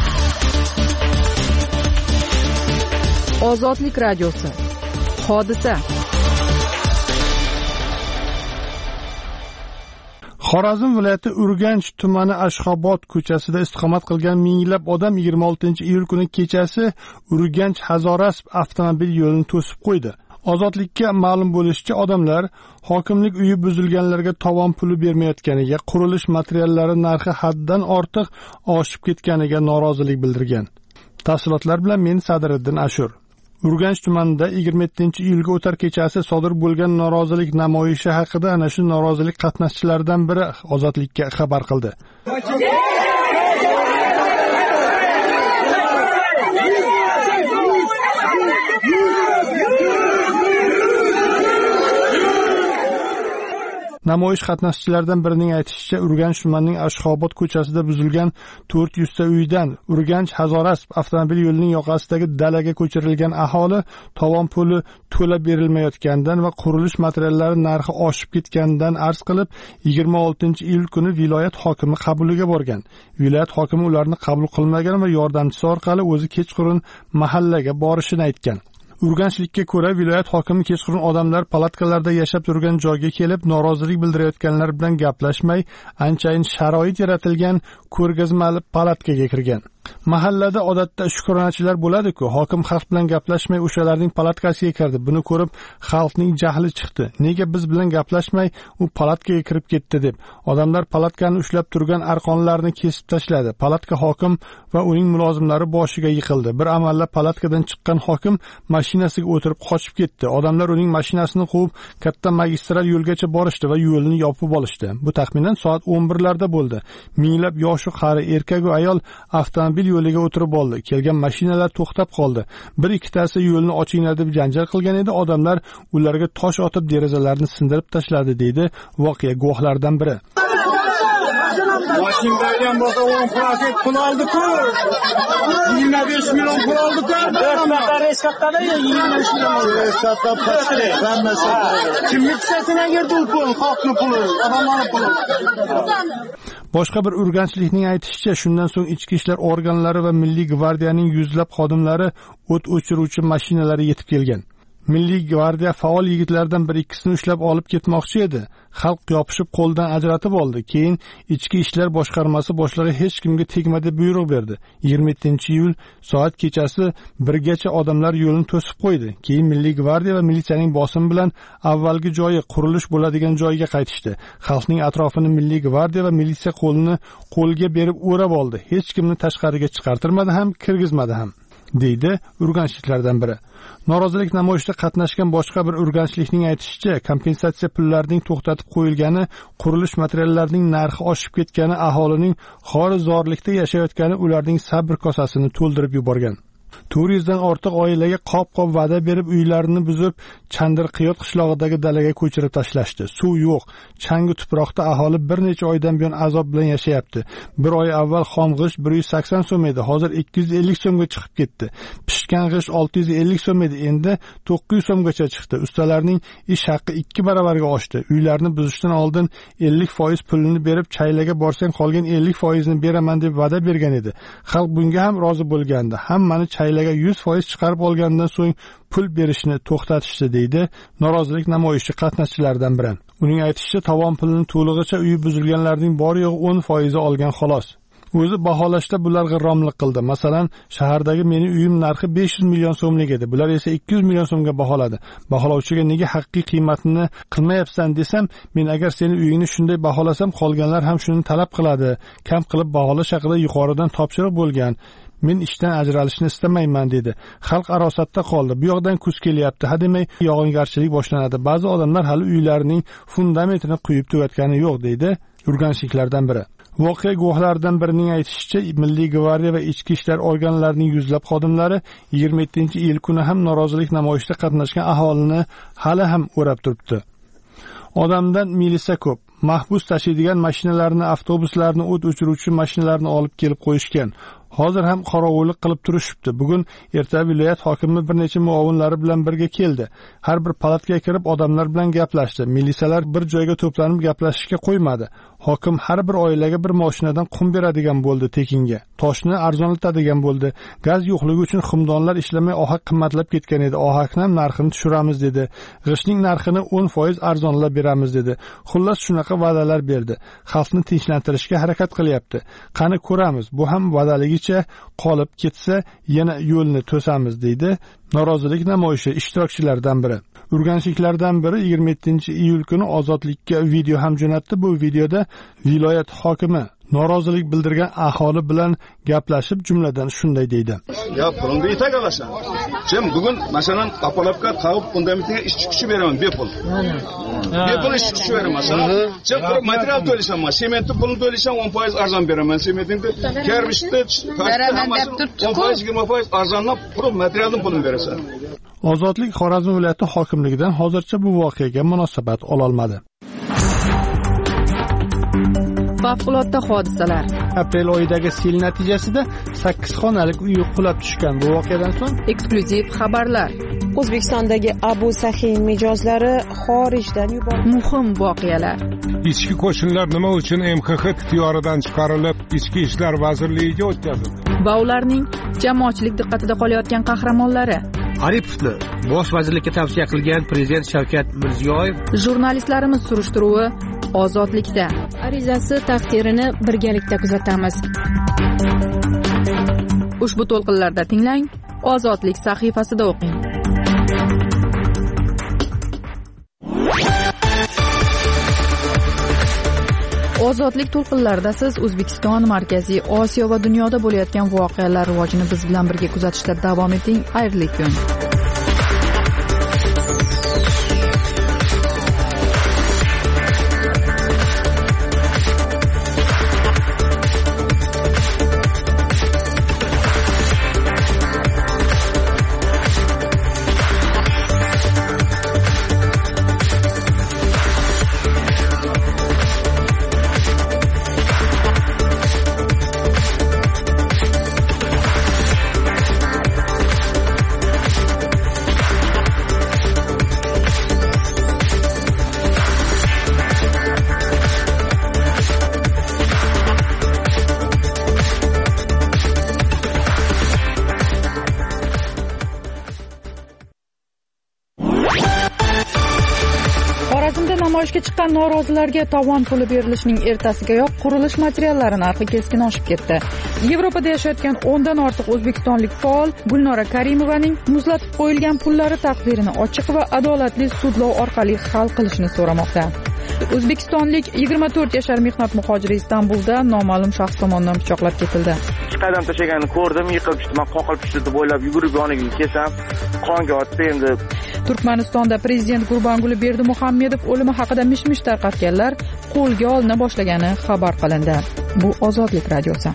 Ozodlik radiosi. Hodisa. Xorazm viloyati Urganch tumani Ashxobod ko'chasida istiqomat qilgan minglab odam yigirma oltinchi iyul kuni kechasi Urganch Hazorasp avtomobil yo'lini to'sib qo'ydi. Ozodlikka ma'lum bo'lishicha, odamlar hokimlik uyi buzilganlarga tovon puli bermayotganiga, qurilish materiallari narxi haddan ortiq oshib ketganiga norozilik bildirgan. Tafsilotlar bilan men Sadriddin Ashur. Urganch tumanida yigirma yettinchi iyulga o'tar kechasi sodir bo'lgan norozilik namoyishi haqida ana shu norozilik qatnashchilaridan biri Ozodlikka xabar qildi. Namoyish qatnashchilaridan birining aytishicha, Urganch tumanining Ashxobod ko'chasida buzilgan to'rt yuz ta uydan Urganch Hazorasp avtomobil yo'lining yoqasidagi dalaga ko'chirilgan aholi tovon puli to'lab berilmayotganidan va qurilish materiallari narxi oshib ketganidan arz qilib, yigirma oltinchi iyul kuni viloyat hokimi qabuliga borgan. Viloyat hokimi ularni qabul qilmagan va yordamchisi orqali o'zi kechqurun mahallaga borishini aytgan. Urganchlikka ko'ra, viloyat hokimi kechqurun odamlar palatkalarda yashab turgan joyga kelib, norozilik bildirayotganlar bilan gaplashmay, anchayin sharoit yaratilgan ko'rgazmali palatkaga kirgan. Mahallada odatda shukronachilar bo'ladi-ku, hokim xalq bilan gaplashmay o'shalarning palatkasiga kirdi. Buni ko'rib, xalqning jahli chiqdi. Nega biz bilan gaplashmay u palatkaga kirib ketdi deb. Odamlar palatkani ushlab turgan arqonlarni kesib tashladi. Palatka hokim va uning mulozimlari boshiga yiqildi. Bir amallab palatkadan chiqqan hokim mashinasiga o'tirib qochib ketdi. Odamlar uning mashinasini quvib, katta magistral yo'lgacha borishdi va yo'lni yopib olishdi. Bu taxminan soat o'n birlarda bo'ldi. Minglab yosh qari, erkak va ayol avtomobil avtomobil yo'liga o'tirib oldi. Kelgan mashinalar to'xtab qoldi. Bir ikkitasi yo'lni ochinglar deb janjal qilgan edi. Odamlar ularga tosh otib derazalarni sindirib tashladi, deydi voqea guvohlaridan biri. Mashinadan bo'lsa o'n prosent pul oldi-ku. yigirma besh million pul oldi-ku. Nafar eskatda yigirma besh million eskatda pastri. Kimlik sesine girdi u pul, xalqni puli, odamlarning puli. Boshqa bir urganchlikning aytishicha, shundan so'ng ichki ishlar organlari va Milliy gvardiyaning yuzlab xodimlari o't o'chiruvchi mashinalari yetib kelgan. Milliy gvardiya faol yigitlardan bir ikkisini ushlab olib ketmoqchi edi. Xalq yopishib qo'ldan ajratib oldi. Keyin ichki ishlar boshqarmasi boshlig'i hech kimga tegma deb buyruq berdi. yigirma yettinchi iyul soat kechasi birgacha odamlar yo'lni to'sib qo'ydi. Keyin Milliy gvardiya va militsiyaning bosimi bilan avvalgi joyi, qurilish bo'ladigan joyga qaytishdi. Xalqning atrofini Milliy gvardiya va militsiya qo'lni qo'lga berib o'rab oldi. Hech kimni tashqariga chiqartirmadi ham, kirgizmadi ham, deydi urganchliklardan biri. Norozilik namoyishida qatnashgan boshqa bir urganchlikning aytishicha, kompensatsiya pullarining to'xtatib qo'yilgani, qurilish materiallarining narxi oshib ketgani, aholining xorizorlikda yashayotgani ularning sabr kosasini to'ldirib yuborgan. to'rt yuz dan ortiq oilaga qop-qop va'da berib, uylarini buzib, Chandirqiyot qishlog'idagi dalaga ko'chirib tashlashdi. Suv yo'q. Changi tuproqda aholi bir necha oydan buyon azob bilan yashayapti. Bir oy avval xom g'isht bir yuz sakson so'm edi, hozir ikki yuz ellik so'mga chiqib ketdi. Pishgan g'isht olti yuz ellik so'm edi, endi to'qqiz yuz so'mgacha chiqdi. Ustalarning ish haqqi ikki baravarga oshdi. Uylarni buzishdan oldin ellik foiz pulini berib, chaylaga borsang qolgan ellik foizini beraman deb va'da bergan edi. Xalq bunga ham rozi bo'lgandi. Hammani chaylaga yuz foiz chiqarib olgandan so'ng pul berishni to'xtatishdi, deydi norozilik namoyishi qatnashchilaridan biri. Uning aytishicha, tovon pulini to'lig'icha uyi buzilganlarning bor yo'g'i o'n foizi olgan xolos. O'zi baholashda bular g'irromlik qildi. Masalan, shahardagi meni uyim narxi besh yuz million so'mlik edi. Bular esa ikki yuz million so'mga baholadi. Baholovchiga nega haqiqiy qiymatini qilmayapsan desam, men agar seni uyingni shunday baholasam, qolganlar ham shuni talab qiladi. Kam qilib baholash haqida yuqoridan topshiriq bo'lgan. Men ishdan ajralishni istamayman, dedi. Xalq arosatda qoldi. Bu yoqdan kuz kelyapti, hademay yog'ingarchilik boshlanadi. Ba'zi odamlar hali uylarining fundamentini quyib tugatgani yo'q, deydi urganchliklardan biri. Voqea guvohlaridan birining aytishicha, Milliy gvardiya va ichki ishlar organlarining yuzlab xodimlari yigirma yettinchi iyul kuni ham norozilik namoyishida qatnashgan aholini hali ham o'rab turibdi. Odamdan milisa ko'p. Mahbus tashiydigan mashinalarni, avtobuslarni, o't o'chiruvchi mashinalarni olib kelib qo'yishgan. Hozir ham qorovullik qilib turishibdi. Bugun erta viloyat hokimi bir necha muovinlari bilan birga keldi. Har bir palatga kirib odamlar bilan gaplashdi. Militsiyalar bir joyga to'planib gaplashishga qo'ymadi. Hokim har bir oilaga bir mashinadan qum beradigan bo'ldi tekinga. Toshni arzonlatadigan bo'ldi. Gaz yo'qligi uchun xumdonlar ishlamay ohak qimmatlab ketgan edi. Ohakni ham narxini tushiramiz dedi. G'ishtning narxini o'n foiz arzonlab beramiz dedi. Xullas shunaqa va'dalar berdi. Xalqni tinchlantirishga harakat qilyapti. Qani ko'ramiz. Bu ham va'daligicha qolib ketsa, yana yo'lni to'samiz, deydi norozilik namoyishi ishtirokchilaridan biri. Urganchliklardan biri yigirma yettinchi iyul kuni Ozodlikka video ham jo'natdi. Bu videoda viloyat hokimi norozilik bildirgan aholi bilan gaplashib, jumladan shunday deydi. Ya pulingni yetak olasan. Sen bugun masalan Apolovka tavib fundamentiga ishchi kuchi beraman bepul. Bepul ishchi kuchi beraman. Sen material to'laysan, sementni pulini to'laysan o'n foiz arzon beraman. Sementni, kermishni, toshni o'n foiz yigirma foiz arzonlab pul materialning pulini berasan. Ozodlik Xorazm viloyati hokimligidan hozircha bu voqeaga munosabat ola olmadi. Favqulodda hodisalar. Aprel oyidagi sel natijasida sakkiz xonalik uy qulab tushgan. Bu voqeadan so'ng eksklyuziv xabarlar. O'zbekistondagi Abu Sahin mijozlari xorijdan yuborildi. Muhim voqealar. Ichki qo'shinlar nima uchun M X X ixtiyoridan chiqarilib, Ichki ishlar vazirligiga o'tkazildi? Va ularning jamoatchilik diqqatida qolayotgan qahramonlari. Aripovni bosh vazirlikka tavsiya qilgan prezident Shavkat Mirziyoyev. Jurnalistlarimiz surishtiruvi Ozodlikda. Arizasi taqdirini birgalikda kuzatamiz. Ushbu to'lqinlarda tinglang, Ozodlik sahifasida o'qing. Ozodlik to'lqinlarida siz O'zbekiston, Markaziy Osiyo va dunyoda bo'layotgan voqealar rivojini biz bilan birga kuzatishda davom eting. Xayrli kun. Xorazmda namoyishga chiqqan norozilarga tovon puli berilishining ertasigayoq qurilish materiallari narxi keskin oshib ketdi. Yevropada yashayotgan o'ndan ortiq o'zbekistonlik faol Gulnora Karimovaning muzlatib qo'yilgan pullari taqdirini ochiq va adolatli sudlov orqali hal qilishni so'ramoqda. O'zbekistonlik yigirma to'rt yashar mehnat muhojiri Istanbulda noma'lum shaxs tomonidan pichoqlab ketildi. Ikki qadam tashlaganini ko'rdim, yiqilib tushdi. Men qoqilib tushdi deb o'ylab yugurib yoniga kelsam, qonga otdi endi. Turkmanistonda prezident Gurbanguli Berdimuhammedov o'limi haqida mish-mish tarqatganlar qo'lga olina boshlagani xabar qilindi. Bu Ozodlik radiosi.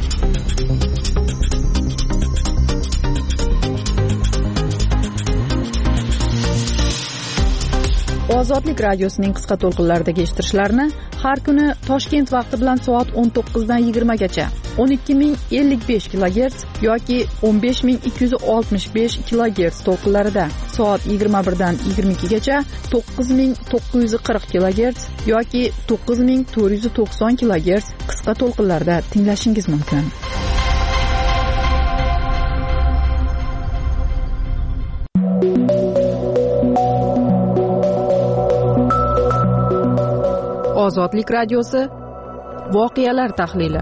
Ozodlik radiosining qisqa to'lqinlaridagi eshittirishlarni har kuni Toshkent vaqti bilan soat o'n to'qqizdan yigirma gacha o'n ikki ming ellik besh kilogerts yoki o'n besh ming ikki yuz oltmish besh kilogerts to'lqinlarida, soat yigirma birdan yigirma ikki gacha to'qqiz ming to'qqiz yuz qirq kilogerts yoki to'qqiz ming to'rt yuz to'qson kilogerts qisqa to'lqinlarda tinglashingiz mumkin. Ozodlik radiosi voqealar tahlili.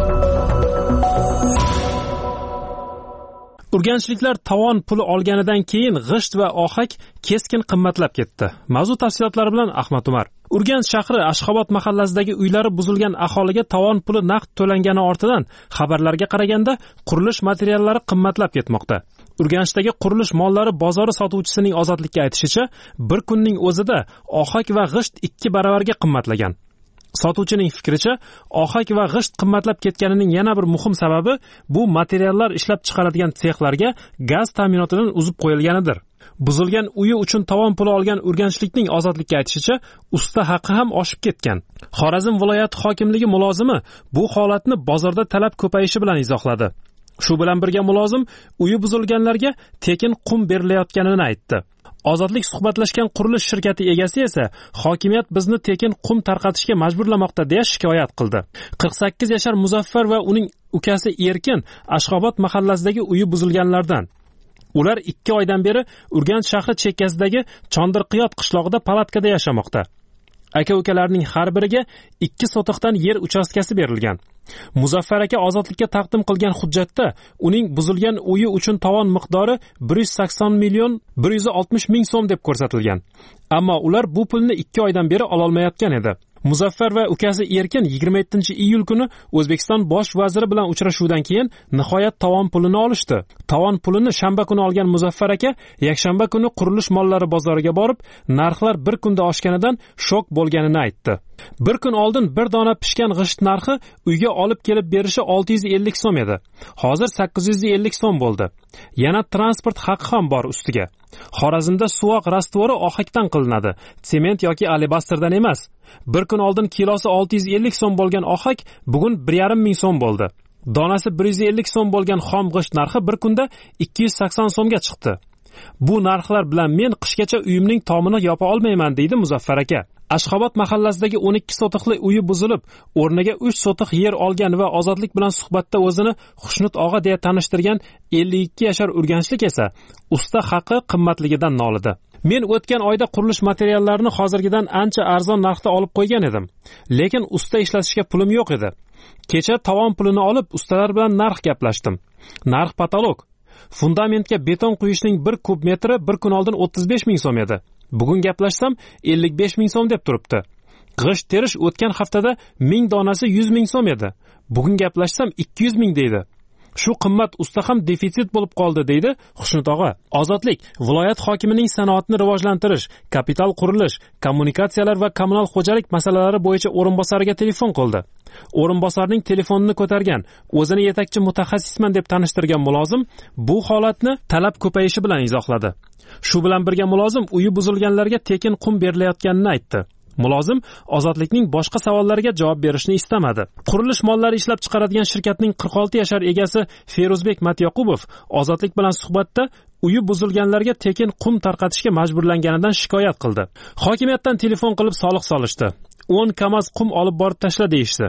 Urganchliklar tovon puli olganidan keyin g'isht va ohak keskin qimmatlab ketdi. Mavzu tafsilotlari bilan Ahmad Umar. Urganch shahri Ashxobod mahallasidagi uylari buzilgan aholiga tovon puli naqd to'langani ortidan xabarlarga qaraganda qurilish materiallari qimmatlab ketmoqda. Urganchdagi qurilish mollari bozori sotuvchisining Ozodlikka aytishicha, bir kunning o'zida ohak va g'isht ikki baravarga qimmatlagan. Sotuvchining fikricha, ohak va g'isht qimmatlab ketganining yana bir muhim sababi bu materiallar ishlab chiqaradigan sexlarga gaz ta'minotidan uzib qo'yilganidir. Buzilgan uyi uchun tovon puli olgan urganchlikning Ozodlikka aytishicha, usta haqi ham oshib ketgan. Xorazm viloyati hokimligi mulozimi bu holatni bozorda talab ko'payishi bilan izohladi. Shu bilan birga mulozim uyi buzilganlarga tekin qum berilayotganini aytdi. Ozodlik suhbatlashgan qurilish shirkati egasi esa hokimiyat bizni tekin qum tarqatishga majburlamoqda deya shikoyat qildi. qirq sakkiz yashar Muzaffar va uning ukasi Erkin Ashxobod mahallasidagi uyi buzilganlardan. Ular ikki oydan beri Urganch shahri chekkasidagi Chondirqiyot qishlog'ida palatkada yashamoqda. Aka-ukalarning har biriga ikki sotiqdan yer uchastkasi berilgan. Muzaffar aka Ozodlikka taqdim qilgan hujjatda uning buzilgan uyi uchun tovon miqdori bir yuz sakson million bir yuz oltmish ming so'm deb ko'rsatilgan. Ammo ular bu pulni ikki oydan beri ola olmayotgan edi. Muzaffar va ukasi Erkin yigirma yettinchi iyul kuni O'zbekiston bosh vaziri bilan uchrashuvdan keyin nihoyat tovon pulini olishdi. Tovon pulini shanba kuni olgan Muzaffar aka yakshanba kuni qurilish mollari bozoriga borib, narxlar bir kunda oshganidan shok bo'lganini aytdi. Bir kun oldin bir dona pishgan g'isht narxi uyga olib kelib berishi olti yuz ellik so'm edi. Hozir sakkiz yuz ellik so'm bo'ldi. Yana transport haqi ham bor ustiga. Xorazmda suvoq rastvori ohakdan qilinadi, sement yoki alabasтрdan emas. Bir kun oldin kilosi olti yuz ellik so'm bo'lgan ohak bugun bir yarim ming so'm bo'ldi. Donasi bir yuz ellik so'm bo'lgan xom g'isht narxi bir kunda ikki yuz sakson so'mga chiqdi. Bu narxlar bilan men qishgacha uyimning tomini yopa olmayman, deydi Muzaffar aka. Ashxobod mahallasidagi o'n ikki sotiqli uyi buzilib, o'rniga uch sotiq yer olgan va Ozodlik bilan suhbatda o'zini Xushnut og'a deya tanishtirgan ellik ikki yashar urganchlik esa usta haqi qimmatligidan nolidi. Men o'tgan oyda qurilish materiallarini hozirgidan ancha arzon narxda olib qo'ygan edim, lekin usta ishlatishga pulim yo'q edi. Kecha tovon pulini olib ustalar bilan narx gaplashdim. Narx patolog. Fundamentga beton quyishning bir kub metri bir kun oldin o'ttiz besh ming so'm edi. Bugun gaplashsam ellik besh ming so'm deb turibdi. G'isht terish o'tgan haftada ming donasi yuz ming so'm edi. Bugun gaplashsam ikki yuz ming deydi. Shu qimmat usta ham defitsit bo'lib qoldi, deydi Xushnut og'a. Ozodlik viloyat hokimining sanoatni rivojlantirish, kapital qurilish, kommunikatsiyalar va kommunal xo'jalik masalalari bo'yicha o'rinbosariga telefon qildi. O'rinbosarning telefonini ko'targan, o'zini yetakchi mutaxassisman deb tanishtirgan mulozim bu holatni talab ko'payishi bilan izohladi. Shu bilan birga mulozim uyi buzilganlarga tekin qum berilayotganini aytdi. Mulozim Ozodlikning boshqa savollariga javob berishni istamadi. Qurilish mollari ishlab chiqaradigan shirkatning qirq olti yashar egasi Feruzbek Matyoqubov Ozodlik bilan suhbatda uyi buzilganlarga tekin qum tarqatishga majburlanganidan shikoyat qildi. Hokimiyatdan telefon qilib soliq solishdi. o'n kamaz qum olib borib tashla deyishdi.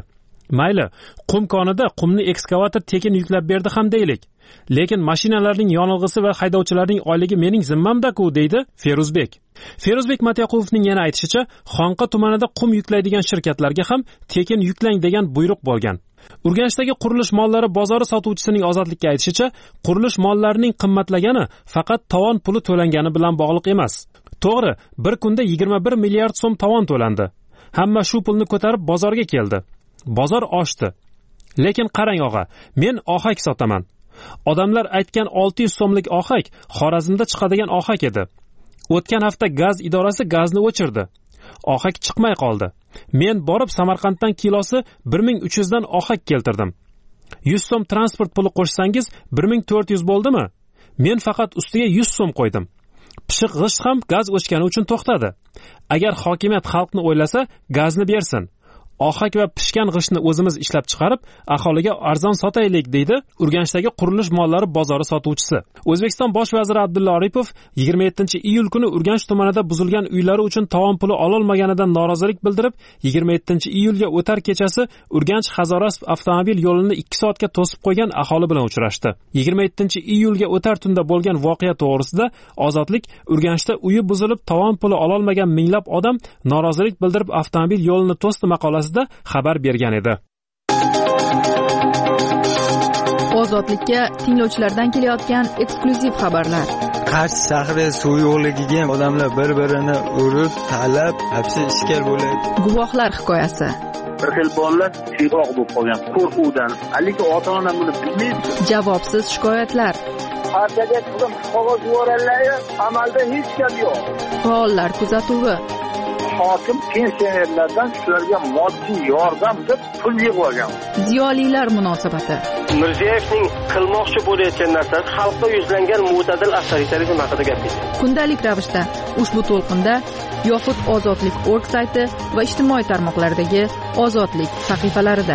mayli qum konida qumni ekskavator tekin yuklab berdi ham deylik, lekin mashinalarning yonilg'isi va haydovchilarning oyligi mening zimmamda-ku, deydi Feruzbek. Feruzbek Matyaqulovning yana aytishicha, Xonqa tumanida qum yuklaydigan shirkatlarga ham tekin yuklang degan buyruq bo'lgan. Urganchdagi qurilish mollari bozori sotuvchisining Ozodlikka aytishicha, qurilish mollarining qimmatlagani faqat tovon puli to'langani bilan bog'liq emas. To'g'ri, bir kunda yigirma bir milliard so'm tovon to'landi. Hamma shu pulni ko'tarib bozorga keldi. Bozor oshdi. Lekin qarang og'a, men ohak sotaman. Odamlar aytgan olti yuz so'mlik ohak Xorazmda chiqadigan ohak edi. O'tgan hafta gaz idorasi gazni o'chirdi. Ohak chiqmay qoldi. Men borib Samarqanddan kilosi bir ming uch yuz dan ohak keltirdim. yuz so'm transport puli qo'shsangiz bir ming to'rt yuz bo'ldimi? Men faqat ustiga yuz so'm qo'ydim. Pishiq g'isht ham gaz o'chgani uchun to'xtadi. Agar hokimiyat xalqni o'ylasa, gazni bersin. Ohak va pishgan g'ishtni o'zimiz ishlab chiqarib, aholiga arzon sotaylik, deydi Urganchdagi qurilish mollari bozori sotuvchisi. O'zbekiston bosh vaziri Abdulla Aripov yigirma yettinchi iyul kuni Urganch tumanida buzilgan uylari uchun tovon puli ololmaganidan norozilik bildirib, yigirma yettinchi iyulga o'tar kechasi Urganch Hazorasp avtomobil yo'lini ikki soatga to'sib qo'ygan aholi bilan uchrashdi. yigirma yettinchi iyulga o'tar tunda bo'lgan voqea to'g'risida Ozodlik Urganchda uyi buzilib tovon puli ololmagan minglab odam norozilik bildirib avtomobil yo'lini to'sdi maqolasi xabar bergan edi. Ozodlikka tinglovchilardan kelayotgan eksklyuziv xabarlar. Qarshi shahri suv yo'qligiga odamlar bir-birini urib, talab, hapsi ishkal bo'ladi. Guvohlar hikoyasi. Bir xil bolalar shiroq bo'lib qolgan qo'rquvdan, lekin ota-ona buni bilmaydi. Javobsiz shikoyatlar. Partiyaga qilib qog'oz yuborganlar, amalda hech gap yo'q. Faollar kuzatuvi. Hokim pensionerlardan shularga moddiy yordam deb pul yig'ib olgan. Ziyolilar munosabati. Mirziyoyevning qilmoqchi bo'layotgan narsasi xalqqa yuzlangan mo'tadil avtoritarizm haqida gapirdi. Kundalik ravishda ushbu to'lqinda yoxud Ozodlik nokta org sayti va ijtimoiy tarmoqlardagi Ozodlik sahifalarida.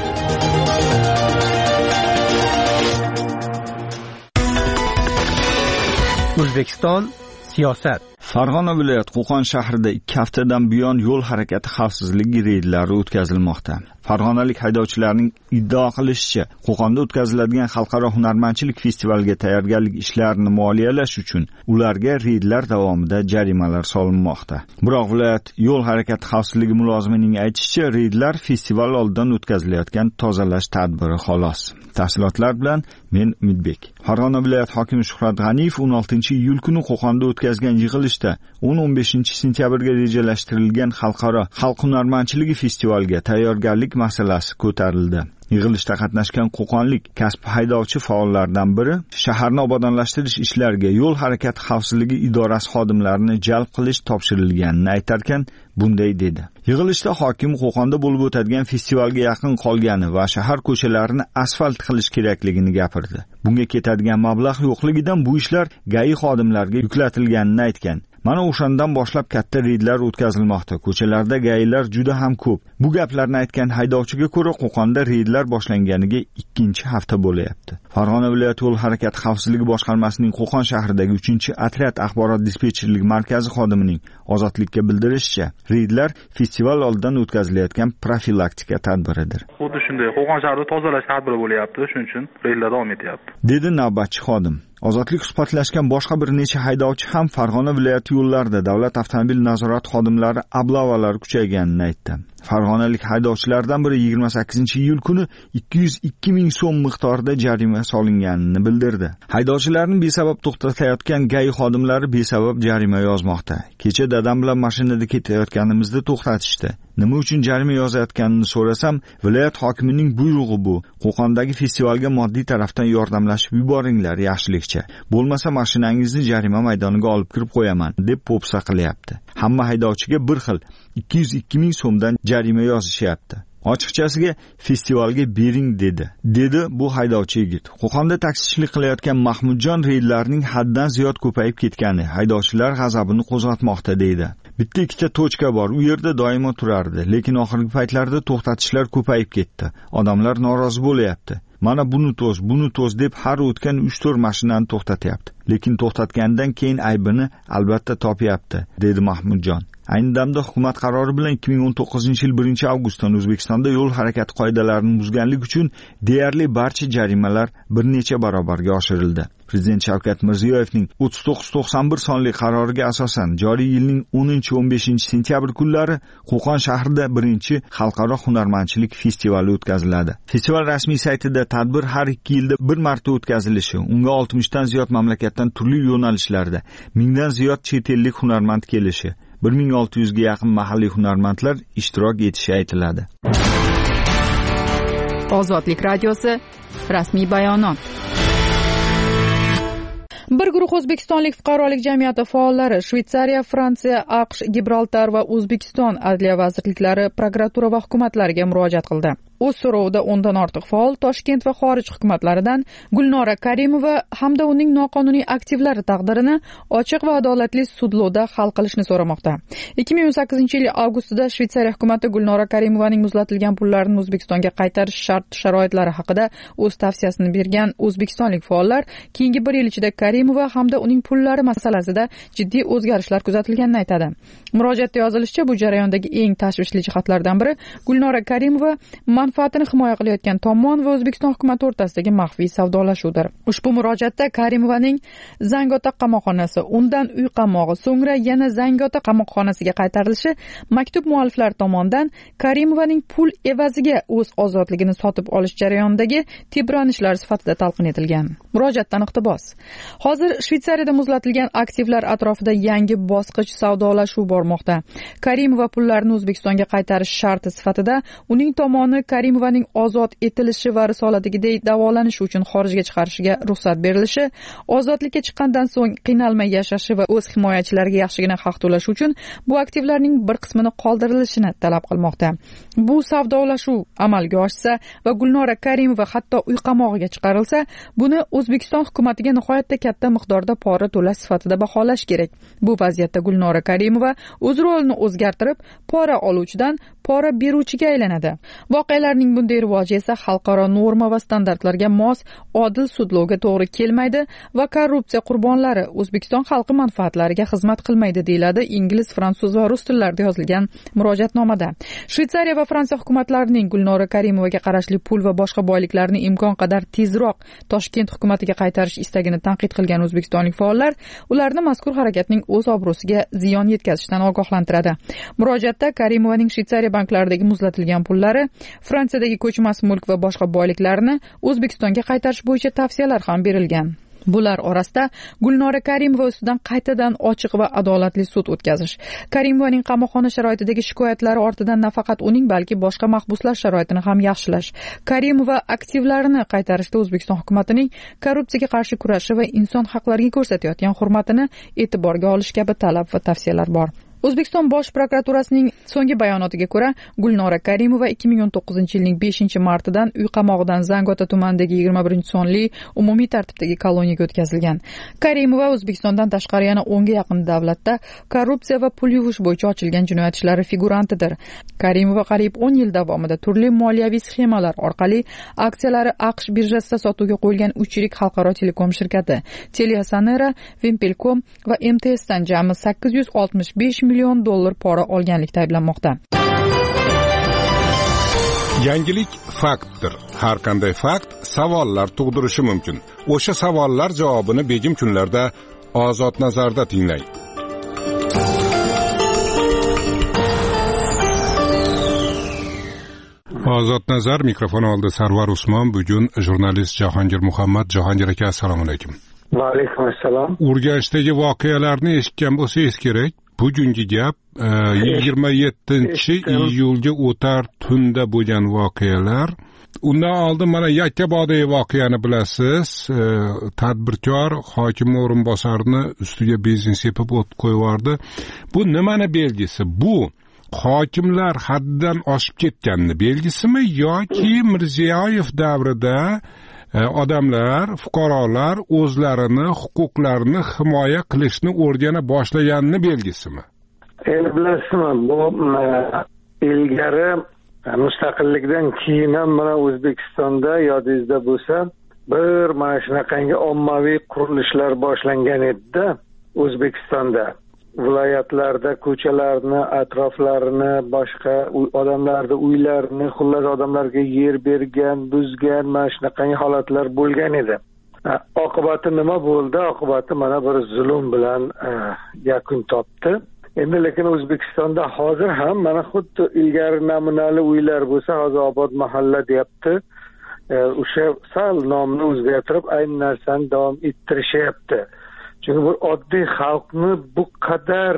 O'zbekiston siyosat. Farg'ona viloyat Qo'qon shahrida ikki haftadan buyon yo'l harakati xavfsizligi reydlari o'tkazilmoqda. Farg'onalik haydovchilarning iddao qilishicha, Qo'qonda o'tkaziladigan xalqaro hunarmandchilik festivaliga tayyorgarlik ishlarini moliyalash uchun ularga reydlar davomida jarimalar solinmoqda. Biroq viloyat yo'l harakati xavfsizligi mulozimining aytishicha, reydlar festival oldidan o'tkazilayotgan tozalash tadbiri xolos. Tafsilotlar bilan men Umidbek. Farg'ona viloyat hokimi Shuhrat G'aniyev o'n oltinchi iyul kuni Qo'qonda o'tkazgan yig'ilishda o'n o'n beshinchi sentyabrga rejalashtirilgan xalqaro xalq hunarmandchiligi festivaliga tayyorgarlik masalasi ko'tarildi. Yig'ilishda qatnashgan qo'qonlik kasb haydovchi faollardan biri shaharni obodonlashtirish ishlariga yo'l harakati xavfsizligi idorasi xodimlarini jalb qilish topshirilganini aytarkan, bunday dedi. Yig'ilishda hokim Qo'qonda bo'lib o'tadigan festivalga yaqin qolgani va shahar ko'chalarini asfalt qilish kerakligini gapirdi. Bunga ketadigan mablag' yo'qligidan bu ishlar G A I xodimlariga yuklatilganini aytgan. Mana o'shandan boshlab katta reydlar o'tkazilmoqda. Ko'chalarda G A I'lar juda ham ko'p. Bu gaplarni aytgan haydovchiga ko'ra, Qo'qonda reydlar boshlanganiga ikkinchi hafta bo'layapti. Farg'ona viloyat yo'l harakati xavfsizligi boshqarmasining Qo'qon shahridagi uchinchi otryad axborot dispetcherlik markazi xodimining Ozodlikka bildirishicha, reydlar festival oldidan o'tkazilayotgan profilaktika tadbiridir. Xuddi shunday Qo'qon shahrida tozalash tadbiri bo'layapti, shuning uchun reydlar davom etyapti, dedi navbatchi xodim. Ozodlik suhbatlashgan boshqa bir necha haydovchi ham Farg'ona viloyati yo'llarida davlat avtomobil nazorat xodimlari ablavalari kuchayganini aytdi. Farg'onalik haydovchilardan biri yigirma sakkizinchi iyul kuni ikki yuz ikki ming so'm miqdorida jarima solinganini bildirdi. Haydovchilarni besabab to'xtatayotgan G A I xodimlari besabab jarima yozmoqda. Kecha dadam bilan mashinada ketayotganimizda to'xtatishdi. Nima uchun jarima yozayotganini so'rasam, viloyat hokimining buyrug'i bu. Qo'qondagi festivalga moddiy tarafdan yordamlashib yuboringlar yaxshilikcha. Bo'lmasa mashinangizni jarima maydoniga olib kirib qo'yaman, deb po'pisa qilyapti. Hamma haydovchiga bir xil ikki yuz ikki ming so'mdan jarima yozishyapti. Ochiqchasiga festivalga bering dedi. Dedi bu haydovchi yigit. Qo'qonda taksichilik qilayotgan Mahmudjon reydlarning haddan ziyod ko'payib ketgani haydovchilar g'azabini qo'zg'atmoqda deydi. Bitta ikkita tochka bor, u yerda doimo turardi, lekin oxirgi paytlarda to'xtatishlar ko'payib ketdi. Odamlar norozi bo'layapti. Mana buni to's, buni to's deb har o'tgan uch to'rt mashinani to'xtatyapti. Lekin to'xtatgandan keyin aybini albatta topyapti, dedi Mahmudjon. Ayni damda hukumat qarori bilan ikki ming o'n to'qqizinchi yil birinchi avgustdan O'zbekistonda yo'l harakati qoidalarini buzganlik uchun deyarli barcha jarimalar bir necha barobarga oshirildi. Prezident Shavkat Mirziyoyevning o'ttiz to'qqiz to'qson bir sonli qaroriga asosan joriy yilning o'ninchi o'n beshinchi sentyabr kunlari Qo'qon shahrida birinchi xalqaro hunarmandchilik festivali o'tkaziladi. Festival rasmiy saytida tadbir har ikki yilda bir marta o'tkazilishi, unga oltmishdan ziyod mamlakatdan turli yo'nalishlarda mingdan ziyod chet ellik hunarmand kelishi, bir ming olti yuzga yaqin mahalliy hunarmandlar ishtirok etishi aytiladi. Ozodlik radiosi rasmiy bayonot. Bir guruh o'zbekistonlik fuqarolik jamiyati faollari Shveysariya, Fransiya, AQSh, Gibraltar va O'zbekiston adliya vazirliklari, prokuratura va hukumatlariga murojaat qildi. O'z so'rovida o'ndan ortiq faol Toshkent va xorij hukumatlaridan Gulnora Karimova hamda uning noqonuniy aktivlari taqdirini ochiq va adolatli sudlovda hal qilishni so'ramoqda. ikki ming o'n sakkizinchi yil avgustida Shveysariya hukumati Gulnora Karimovaning muzlatilgan pullarini O'zbekistonga qaytarish shart-sharoitlari haqida o'z tavsiyasini bergan o'zbekistonlik faollar keyingi bir yil ichida Karimova hamda uning pullari masalasida jiddiy o'zgarishlar kuzatilganini aytadi. Murojaatda yozilishicha, bu jarayondagi eng tashvishli jihatlardan biri Gulnora Karimova manfaatini himoya qilayotgan tomon va O'zbekiston hukumati o'rtasidagi maxfiy savdolashuvdir. Ushbu murojaatda Karimovaning Zangiota qamoqxonasi, undan uy qamog'i, so'ngra yana Zangiota qamoqxonasiga qaytarilishi maktub mualliflari tomonidan Karimovaning pul evaziga o'z ozodligini sotib olish jarayonidagi tebranishlar sifatida talqin etilgan. Murojaatdan iqtibos. Hozir Shveysariyada muzlatilgan aktivlar atrofida yangi bosqich savdolashuv bormoqda. Karimova pullarini O'zbekistonga qaytarish sharti sifatida uning tomoni Karimovaning ozod etilishi va risoladagidek davolanishi uchun xorijga chiqarishiga ruxsat berilishi, ozodlikka chiqqandan so'ng qiynalmay yashashi va o'z himoyachilariga yaxshigina haq to'lashi uchun bu aktivlarning bir qismini qoldirilishini talab qilmoqda. Bu savdolashuv amalga oshsa va Gulnora Karimova hatto uy qamog'iga chiqarilsa, buni O'zbekiston hukumatiga nihoyatda katta miqdorda pora to'lash sifatida baholash kerak. Bu vaziyatda Gulnora Karimova o'z rolini o'zgartirib, pora oluvchidan pora beruvchiga aylanadi. Voqealarning bunday rivoji esa xalqaro norma va standartlarga mos, odil sudlovga to'g'ri kelmaydi va korrupsiya qurbonlari O'zbekiston xalqi manfaatlariga xizmat qilmaydi, deyiladi ingliz, fransuz va rus tillarida yozilgan murojaatnomada. Shveysariya va Fransiya hukumatlarining Gulnora Karimovaga qarashli pul va boshqa boyliklarni imkon qadar tezroq Toshkent hukumatiga qaytarish istagini tanqid qilgan o'zbekistonlik faollar ularni mazkur harakatning o'z obro'siga ziyon yetkazishdan ogohlantiradi. Murojaatda Karimovaning Shveysariya banklaridagi muzlatilgan pullari, Fransiyadagi ko'chmas mulk va boshqa boyliklarni O'zbekistonga qaytarish bo'yicha tavsiyalar ham berilgan. Bular orasida Gulnora Karimova ustidan qaytadan ochiq va adolatli sud o'tkazish, Karimovaning qamoqxona sharoitidagi shikoyatlari ortidan nafaqat uning, balki boshqa mahbuslar sharoitini ham yaxshilash, Karimova aktivlarini qaytarishda O'zbekiston hukumatining korrupsiyaga qarshi kurashi va inson haqlariga ko'rsatayotgan hurmatini e'tiborga olish kabi talab va tavsiyalar bor. O'zbekiston Bosh prokuraturasining so'nggi bayonotiga ko'ra, Gulnora Karimova ikki ming o'n to'qqizinchi yilning beshinchi martidan uy qamog'idan Zangiota tumanidagi yigirma birinchi sonli umumiy tartibdagi koloniyaga o'tkazilgan. Karimova O'zbekistondan tashqari yana o'nga yaqin davlatda korrupsiya va pul yuvish bo'yicha ochilgan jinoyat ishlari figurantidir. Karimova qariyb o'n yil davomida turli moliyaviy sxemalar orqali aksiyalari AQSh birjasida sotuvga qo'yilgan uch yirik xalqaro telekom shirkati Teliasanera, Vimpelcom va M T S dan jami sakkiz yuz oltmish besh million dollar pora olganlikda ayblanmoqda. Yangilik faktdir. Har qanday fakt savollar tug'dirishi mumkin. O'sha savollar javobini begim kunlarda Ozod nazarda tinglang. Ozod nazar mikrofon oldi Sarvar Usmon. Bugun jurnalist Jahongir Muhammad. Jahongir aka, assalomu alaykum. Va alaykum assalom. Urganchdagi voqealarni eshitgan bo'lsangiz kerak. Bugungi gap yigirma yettinchi iyulga o'tar tunda bo'lgan voqealar. Undan oldin mana Yakkabog'dagi voqeani bilasiz. Tadbirkor hokim o'rinbosarini ustiga benzin sepib o't qo'yardi. Bu nimani belgisi? Bu hokimlar haddan oshib ketganini belgisimi yoki Mirziyoyev davrida odamlar, fuqarolar o'zlarini huquqlarini himoya qilishni o'rgana boshlaganini belgisimi? Endi bilasizmi, bu ilgari mustaqillikdan keyin ham mana O'zbekistonda yodingizda bo'lsa, bir mana shunaqangi ommaviy qurilishlar boshlangan edi-da O'zbekistonda. viloyatlarda ko'chalarni, atroflarini, boshqa odamlarni uylarini, xullas odamlarga yer bergan, buzgan, mana shunaqangi holatlar bo'lgan edi. Oqibati nima bo'ldi? Oqibati mana bir zulm bilan yakun topdi. Endi lekin O'zbekistonda hozir ham mana xuddi ilgari namunali uylar bo'lsa, hozir obod mahalla deyapti. O'sha sal nomni o'zgartirib ayni narsani davom ettirishyapti. Chunki bu oddiy xalqni bu qadar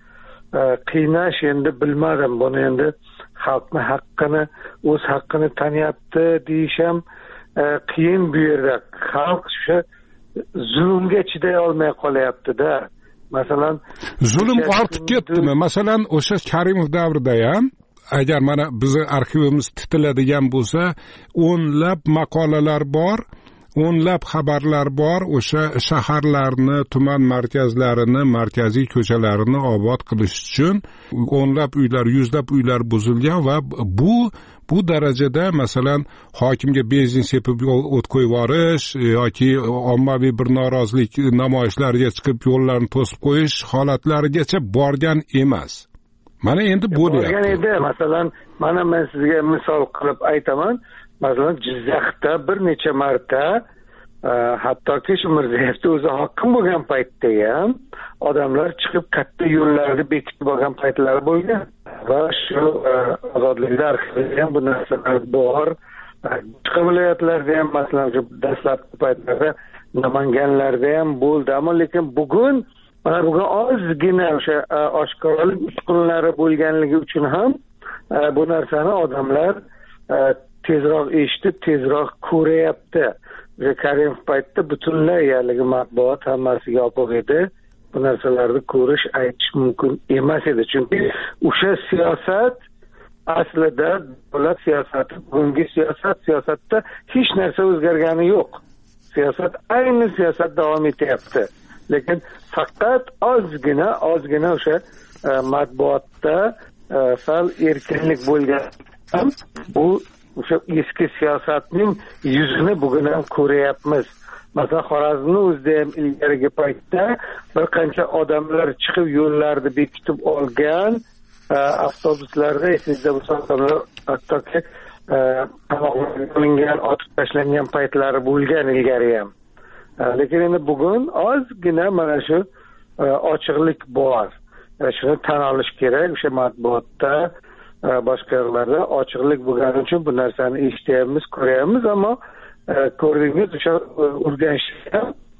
qiynash endi bilmadim. Buni endi xalqni haqqini, o'z haqqini taniyapti deyish ham qiyin bu yerda. Xalq o'sha zulmga chiday olmay qolyapti-da. Masalan, zulm ortib ketdimi? Masalan, o'sha Karimov davrida ham agar mana bizning arxivimiz titiladigan bo'lsa, o'nlab maqolalar bor, o'nlab xabarlar bor, o'sha shaharlarni, tuman markazlarini, markaziy ko'chalarini obod qilish uchun o'nlab uylar, yuzlab uylar buzilgan va bu bu darajada masalan hokimga benzin sepib o't qo'yib yuborish yoki ommaviy bir norozilik namoyishlariga chiqib yo'llarni to'sib qo'yish holatlarigacha borgan emas. Mana endi bo'lyapti. Borgan edi. Masalan, mana men sizga misol qilib aytaman. Masalan, Jizzaxda bir necha marta hattoki shu Mirzayevni o'zi hokim bo'lgan paytda ham odamlar chiqib katta yo'llarni bekitib olgan paytlari bo'lgan. Va shu ozodlikda arxivida ham bu narsalar bor. Boshqa viloyatlarda ham masalan shu dastlabki paytlarda Namanganlarda ham bo'ldi. Ammo lekin bugun mana bugun ozgina o'sha oshkoralik uskunalari bo'lganligi uchun ham bu narsani odamlar tezroq eshitib, tezroq ko'rayapti. O'sha Karimov paytda butunlay ya'ni matbuot hammasiga yopiq edi. Bu narsalarni ko'rish, aytish mumkin emas edi. Chunki o'sha siyosat aslida davlat siyosati, bugungi siyosat, siyosatda hech narsa o'zgargani yo'q. Siyosat ayni siyosat davom etyapti. Lekin faqat ozgina, ozgina o'sha matbuotda sal erkinlik bo'lgan. Bu o'sha eski siyosatning yuzini bugun ham ko'ryapmiz. Masalan, Xorazmni o'zida ham ilgarigi paytda bir qancha odamlar chiqib yo'llarni bekitib olgan, avtobuslarda esingizda bo'lsa odamlar hattoki qamoqqa olingan, otib tashlangan paytlari bo'lgan ilgari ham. Lekin endi bugun ozgina mana shu ochiqlik bor. Shuni tan olish kerak. O'sha matbuotda, boshqa yerlarda ochiqlik bo'lgani uchun bu narsani eshityapmiz, ko'ryapmiz, ammo ko'rdingiz o'sha Urganchda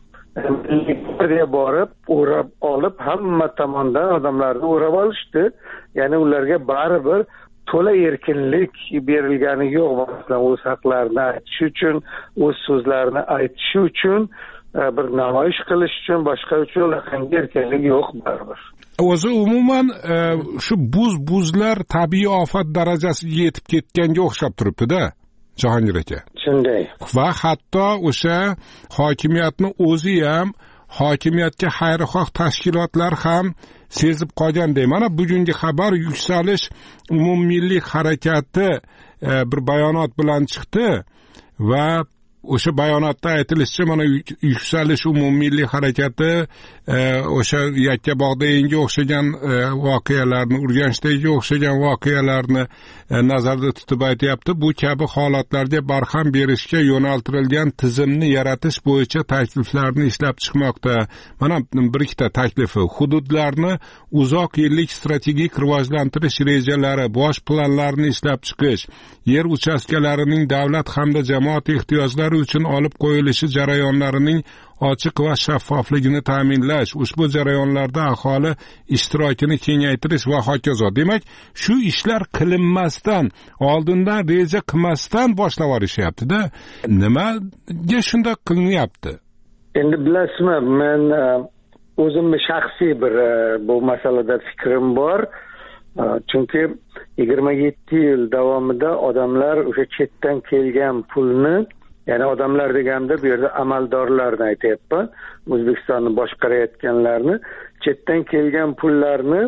milliy borib, o'rab olib hamma tomondan odamlarni o'rab olishdi. Ya'ni ularga baribir to'la erkinlik berilgani yo'q. Masalan, o'z haqlarini aytish uchun, o'z so'zlarini aytish uchun, bir namoyish qilish uchun, boshqa uchun ularga erkinlik yo'q baribir. O'zi umuman shu buz-buzlar tabiiy ofat darajasiga yetib ketganga o'xshab turibdi-da, Jahongir aka. Shunday. Va hatto o'sha hokimiyatni o'zi ham, hokimiyatga xayrixoh tashkilotlar ham sezib qolganday. Mana bugungi xabar yuksalish umummilliy harakati bir bayonot bilan chiqdi va o'sha bayonotda aytilishicha mana yuksalish umummilliy harakati o'sha Yakkabog'dagi o'xshagan voqealarni, Urganchdagi o'xshagan voqealarni nazarda tutib aytyapti. Bu kabi holatlarga barham berishga yo'naltirilgan tizimni yaratish bo'yicha takliflarni ishlab chiqmoqda. Mana bir ikkita taklifi: hududlarni uzoq yillik strategik rivojlantirish rejalari, bosh planlarini ishlab chiqish, yer uchastkalarining davlat hamda jamoat ehtiyojlari uchun olib qo'yilishi jarayonlarining ochiq va shaffofligini ta'minlash, ushbu jarayonlarda aholi ishtirokini kengaytirish va hokazo. Demak, shu ishlar qilinmasdan, oldindan reja qilmasdan boshlab olishyapti-da. Nimaga shunda qilinyapti? Endi bilasizmi, men o'zimning shaxsiy bir bu masalada fikrim bor. Chunki yigirma yetti yil davomida odamlar o'sha chetdan kelgan pulni, ya'ni odamlar deganda bu yerda amaldorlarni aytyapman, O'zbekistonni boshqarayotganlarni, chetdan kelgan pullarni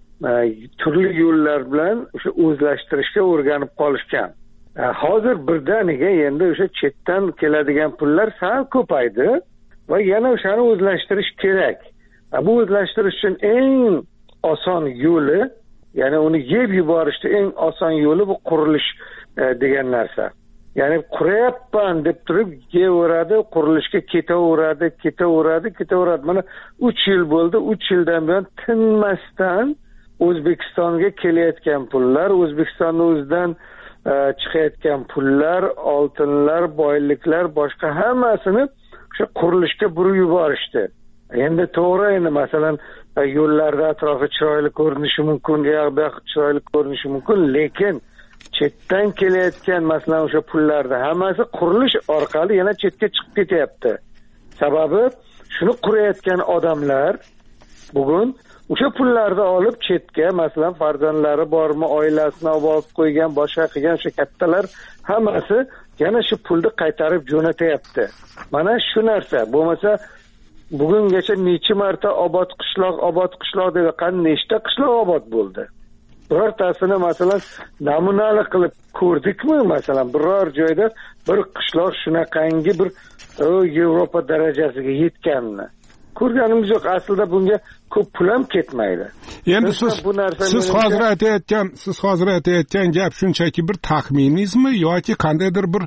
turli yo'llar bilan o'sha o'zlashtirishga o'rganib qolishgan. Hozir birdaniga endi o'sha chetdan keladigan pullar sal ko'paydi va yana o'shani o'zlashtirish kerak. bu o'zlashtirish uchun eng oson yo'li, ya'ni uni yeb yuborishda eng oson yo'li bu qurilish degan narsa. Ya'ni qurayapman deb turib yeveradi, qurilishga ketaveradi, ketaveradi, ketaveradi. Mana uch yil bo'ldi, uch yildan buyon tinmasdan O'zbekistonga kelayotgan pullar, O'zbekistonning o'zidan chiqayotgan pullar, oltinlar, boyliklar, boshqa hammasini o'sha qurilishga burib yuborishdi. Endi to'g'ri, endi masalan yo'llarda atrofi chiroyli ko'rinishi mumkin, yo'q chiroyli ko'rinishi mumkin, lekin chetdan kelayotgan masalan o'sha pullarda hammasi qurilish orqali yana chetga chiqib ketyapti. Sababi shuni qurayotgan odamlar bugun o'sha pullarni olib chetga, masalan farzandlari bormi, oilasini olib qo'ygan, boshqa qilgan o'sha kattalar hammasi yana shu pulni qaytarib jo'natyapti. Mana shu narsa bo'lmasa bugungacha necha marta obod qishloq, obod qishloq deb qanday nechta qishloq obod bo'ldi? Birortasini masalan namunali qilib ko'rdikmi? Masalan biror joyda bir qishloq shunaqangi bir Yevropa darajasiga yetganmi? Ko'rganimiz yo'q. Aslida bunga ko'p pul ham ketmaydi. Endi siz siz hozir aytayotgan, siz hozir aytayotgan gap shunchaki bir taxminingizmi yoki qandaydir bir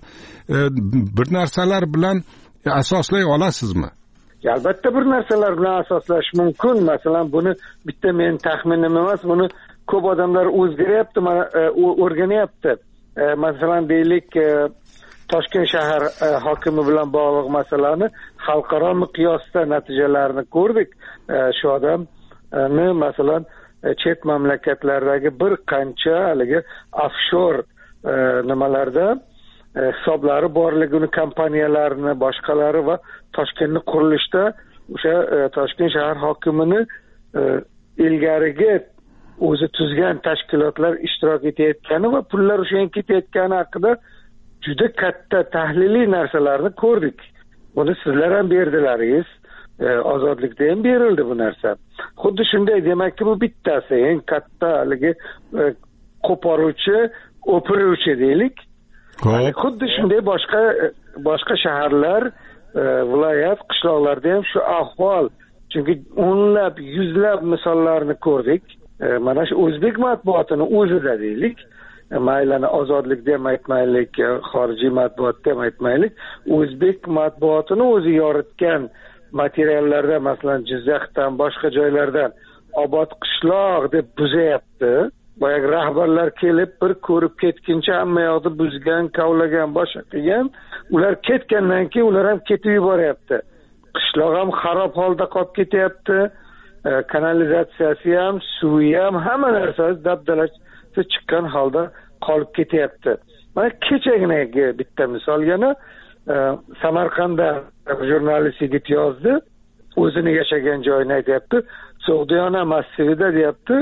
bir narsalar bilan asoslay olasizmi? Albatta bir narsalar bilan asoslash mumkin. Masalan buni bitta men taxminim emas, buni ko'p odamlar o'zgaryapti, o'rganyapti. Masalan deylik, Toshkent shahar hokimi bilan bog'liq masalani xalqaro miqyosda natijalarini ko'rdik. Shu odamni masalan chet mamlakatlardagi bir qancha haligi offshore nimalarda hisoblari borligini, kompaniyalarini, boshqalari va Toshkentni qurilishda o'sha Toshkent shahar hokimini ilgarigi o'zi tuzgan tashkilotlar ishtirok etayotgani va pullar o'sha ketayotgani haqida juda katta tahliliy narsalarni ko'rdik. Buni sizlar ham berdilaringiz, ozodlikda ham berildi bu narsa. Xuddi shunday, demakki bu bittasi eng katta haligi qo'poruvchi, o'piruvchi deylik. Xuddi shunday boshqa boshqa shaharlar, viloyat, qishloqlarda ham shu ahvol. Chunki o'nlab, yuzlab misollarni ko'rdik. Mana shu o'zbek matbuotini o'zida deylik, maylani ozodlikda ham aytmaylik, xorijiy matbuotda ham aytmaylik, o'zbek matbuotini o'zi yoritgan materiallarda, masalan Jizzaxdan, boshqa joylardan obod qishloq deb buzayapti. Boyagi rahbarlar kelib bir ko'rib ketguncha hamma yoqni buzgan, kavlagan, boshqa qilgan. Ular ketgandan keyin ular ham ketib yuboryapti. Qishloq ham xarob holda qolib ketyapti. Kanalizatsiyasi ham, suvi ham, hamma narsasi dabdalasi chiqqan holda qolib ketyapti. Mana kechagina bitta misol yana Samarqandda jurnalist yigit yozdi. O'zini yashagan joyini aytyapti. So'g'diyona massivida deyapti.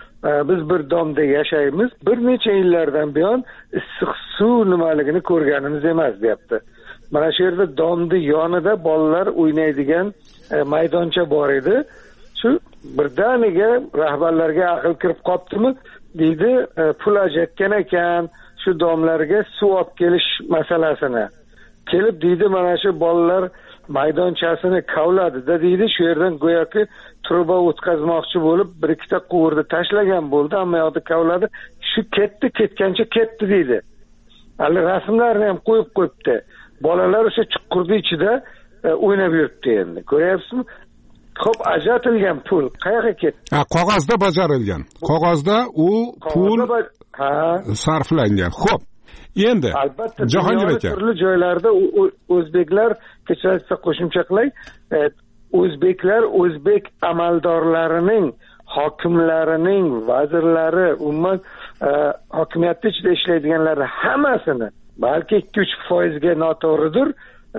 Biz bir domda yashaymiz. Bir necha yillardan buyon issiq suv nimaligini ko'rganimiz emas deyapti. Mana shu yerda domni yonida bolalar o'ynaydigan maydoncha bor edi. Shu birdaniga rahbarlarga aql kirib qoptimi deydi, pul ajratgan ekan shu domlarga suv olib kelish masalasini. Kelib deydi, mana shu bolalar maydonchasini kavladida deydi, shu yerdan go'yoki truba o'tkazmoqchi bo'lib bir ikkita quvurni tashlagan bo'ldi, hamma yoqni kavladi, shu ketdi, ketgancha ketdi deydi. Hali rasmlarni ham qo'yib qo'yibdi. Bolalar o'sha chuqurni ichida o'ynab yuribdi endi. Ko'ryapsizmi? Xo'p, ajratilgan pul qayerga ketdi? Ha, qog'ozda bajarilgan. Qog'ozda u pul sarflangan. Xo'p. Endi albatta Jahongir aka, turli joylarda o'zbeklar, kechirasiz qo'shimcha qilay, o'zbeklar o'zbek amaldorlarining, hokimlarining, vazirlari, umuman hokimiyatda ichida ishlaydiganlar hammasini, balki ikki uch foizga noto'g'ridir,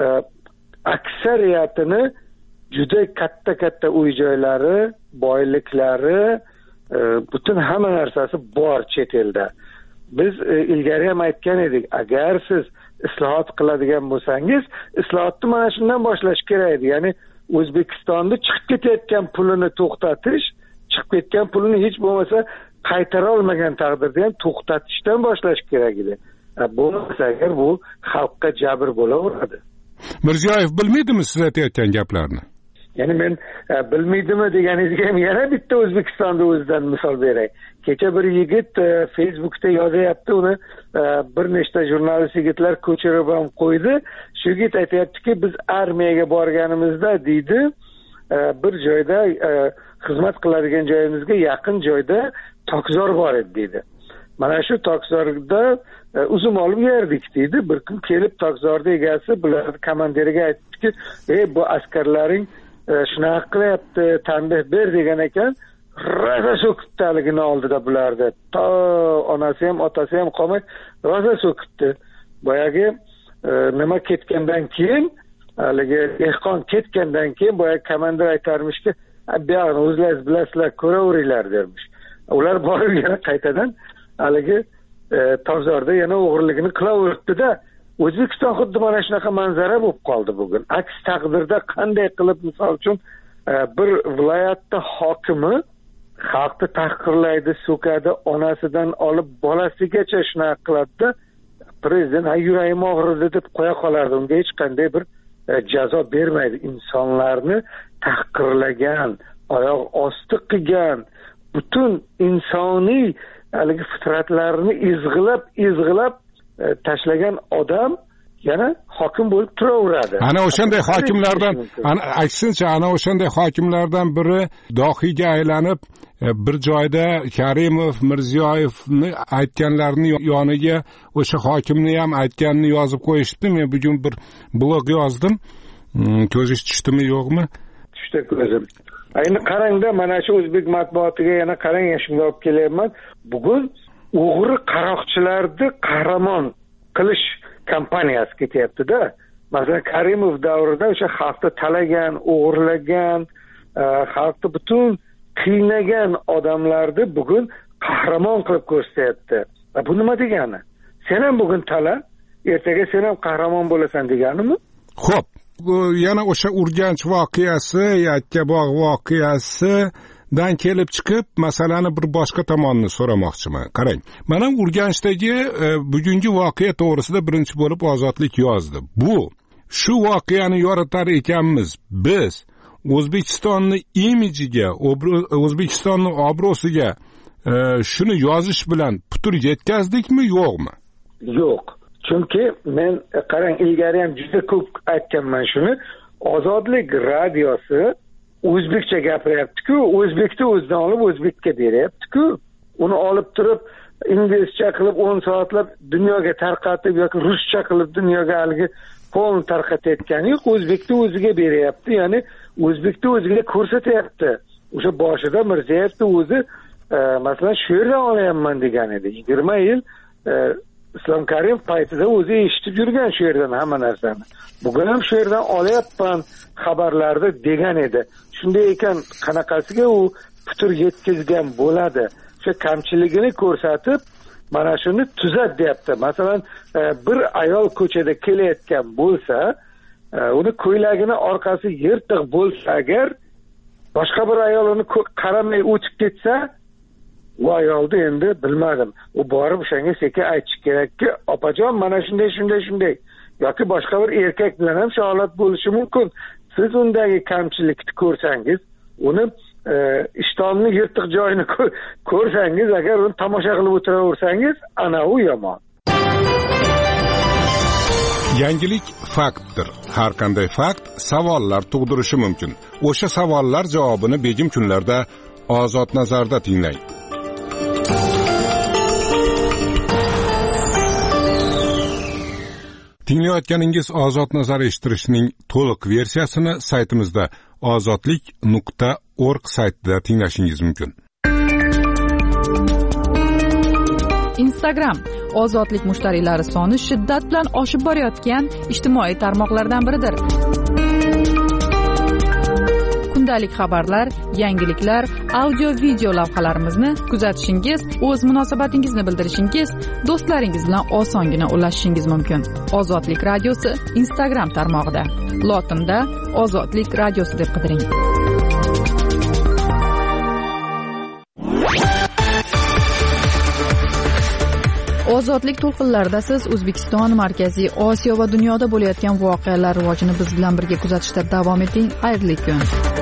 aksariyatini juda katta-katta uy joylari, boyliklari, butun hamma narsasi bor chet elda. Biz ilgari ham aytgan edik, agar siz islohot qiladigan bo'lsangiz, islohotni mana shundan boshlash kerak edi. Ya'ni O'zbekistonda chiqib ketayotgan pulini to'xtatish, chiqib ketgan pulini hech bo'lmasa qaytara olmagan taqdirda ham to'xtatishdan boshlash kerak edi. Bo'lmasa agar bu xalqqa jabr bo'laveradi. Mirziyoyev bilmaydimi siz aytayotgan gaplarni? ya'ni men bilmaydimi deganingizga ham yana bitta O'zbekistonda o'zidan misol beray. Kecha bir yigit Facebookda yozyapti, uni bir nechta jurnalist yigitlar ko'chirib ham qo'ydi. Shu yigit aytayaptiki, biz armiyaga borganimizda deydi, bir joyda xizmat qiladigan joyimizga yaqin joyda tokzor bor edi deydi. Mana shu tokzorda uzum olib yerdik deydi. Bir kun kelib tokzorda egasi bular komandiriga aytdiki, "Ey, bu askarlaring shunaqa qilyapti, tanbeh ber" degan ekan. Rosa so'kibdi haligini oldida bularni. To onasi ham, otasi ham qolmay rosa so'kibdi. Boyagi nima ketgandan keyin, haligi dehqon ketgandan keyin boyagi komandir aytarmishki, "Buyog'ini o'zlaringiz bilasizlar, ko'raveringlar" dermish. Ular borib yana qaytadan haligi tokzorda yana o'g'irligini qilaveribdi-da. O'zbekiston xuddi mana shunaqa manzara bo'lib qoldi bugun. Aks taqdirda qanday qilib, misol uchun bir viloyatda hokimi xalqni tahqirlaydi, so'kadi, onasidan olib bolasigacha shunaqa qiladi-da, prezident "Ha, yuragim og'ridi" deb qo'ya qolardi. Unga hech qanday bir jazo bermaydi. Insonlarni tahqirlagan, oyoq osti qilgan, butun insoniy haligi fitratlarini izg'ilab, izg'ilab tashlagan odam yana hokim bo'lib turaveradi. Ana o'shanday hokimlardan, ana aksincha, ana o'shanday hokimlardan biri dohiyga aylanib, bir joyda Karimov, Mirziyoyevni aytganlarini yoniga o'sha hokimni ham aytganini yozib qo'yishdi. Men bugun bir blog yozdim. Ko'zingiz tushdimi, yo'qmi? Tushdi ko'zim. Endi qarangda, mana shu o'zbek matbuotiga yana qarang, shunga olib kelyapman. Bugun o'g'ri qaroqchilarni qahramon qilish kampaniyasi ketyapti-da. Masalan, Karimov davrida o'sha xalqni talagan, o'g'irlagan, xalqni butun qiynagan odamlarni bugun qahramon qilib ko'rsatyapti. Bu nima degani? Sen ham bugun tala, ertaga sen ham qahramon bo'lasan deganimi? Xo'p, yana o'sha Urganch voqeasi, Yakkabog' voqeasi dan kelib chiqib, masalani bir boshqa tomonini so'ramoqchiman. Qarang, mana Urganchdagi bugungi voqea to'g'risida birinchi bo'lib Ozodlik yozdi. Bu shu voqeani yoritar ekanmiz. Biz O'zbekistonni imijiga, O'zbekistonning obro'siga shuni yozish bilan putur yetkazdikmi, yo'qmi? Yo'q. Chunki men qarang, ilgari ham juda ko'p aytganman shuni. Ozodlik radiosi o'zbekcha gapiryapti-ku, o'zbekni o'zidan olib o'zbekka beryapti-ku. Uni olib turib inglizcha qilib o'n soatlab dunyoga tarqatib yoki ruscha qilib dunyoga haligi polni tarqatayotgani yo'q, o'zbekni o'ziga beryapti. Ya'ni o'zbekni o'ziga ko'rsatyapti. O'sha boshida Mirzayevni o'zi masalan shu yerdan olyapman degan edi. yigirma yil Islom Karimov paytida o'zi eshitib yurgan shu yerdan hamma narsani. Bugun ham shu yerdan olyapman xabarlarda degan edi. Shunday ekan, qanaqasiga u putur yetkazgan bo'ladi. O'sha kamchiligini ko'rsatib, mana shuni tuzat deyapti. Masalan, bir ayol ko'chada kelayotgan bo'lsa, uni ko'ylagini orqasi yirtiq bo'lsa agar, boshqa bir ayol uni qaramay o'tib ketsa, u ayolni endi bilmadim. U borib o'shanga sekin aytish kerakki, "Opajon, mana shunday, shunday, shunday." yoki boshqa bir erkak bilan ham shu holat bo'lishi mumkin. Siz undagi kamchilikni ko'rsangiz, uni ishtonning yirtiq joyini ko'rsangiz, agar uni tomosha qilib o'tiraversangiz, ana u yomon. Yangilik faktdir. Har qanday fakt savollar tug'dirishi mumkin. O'sha savollar javobini begim kunlarda Ozod nazarda tinglang. Tinglayotganingiz Ozod nazar eshittirishning to'liq versiyasini saytimizda ozodlik nuqta org saytida tinglashingiz mumkin. Instagram ozodlik mushtariylari soni shiddat bilan oshib borayotgan ijtimoiy tarmoqlardan biridir. Kundalik xabarlar, yangiliklar, audio video lavhalarimizni kuzatishingiz, o'z munosabatingizni bildirishingiz, do'stlaringiz bilan osongina ulashishingiz mumkin. Ozodlik radiosi Instagram tarmog'ida. Lotinda Ozodlik radiosi deb qidiring. ozodlik to'lqinlarida siz O'zbekiston, Markaziy Osiyo va dunyoda bo'layotgan voqealar rivojini biz bilan birga kuzatishda davom eting. Xayrli kun.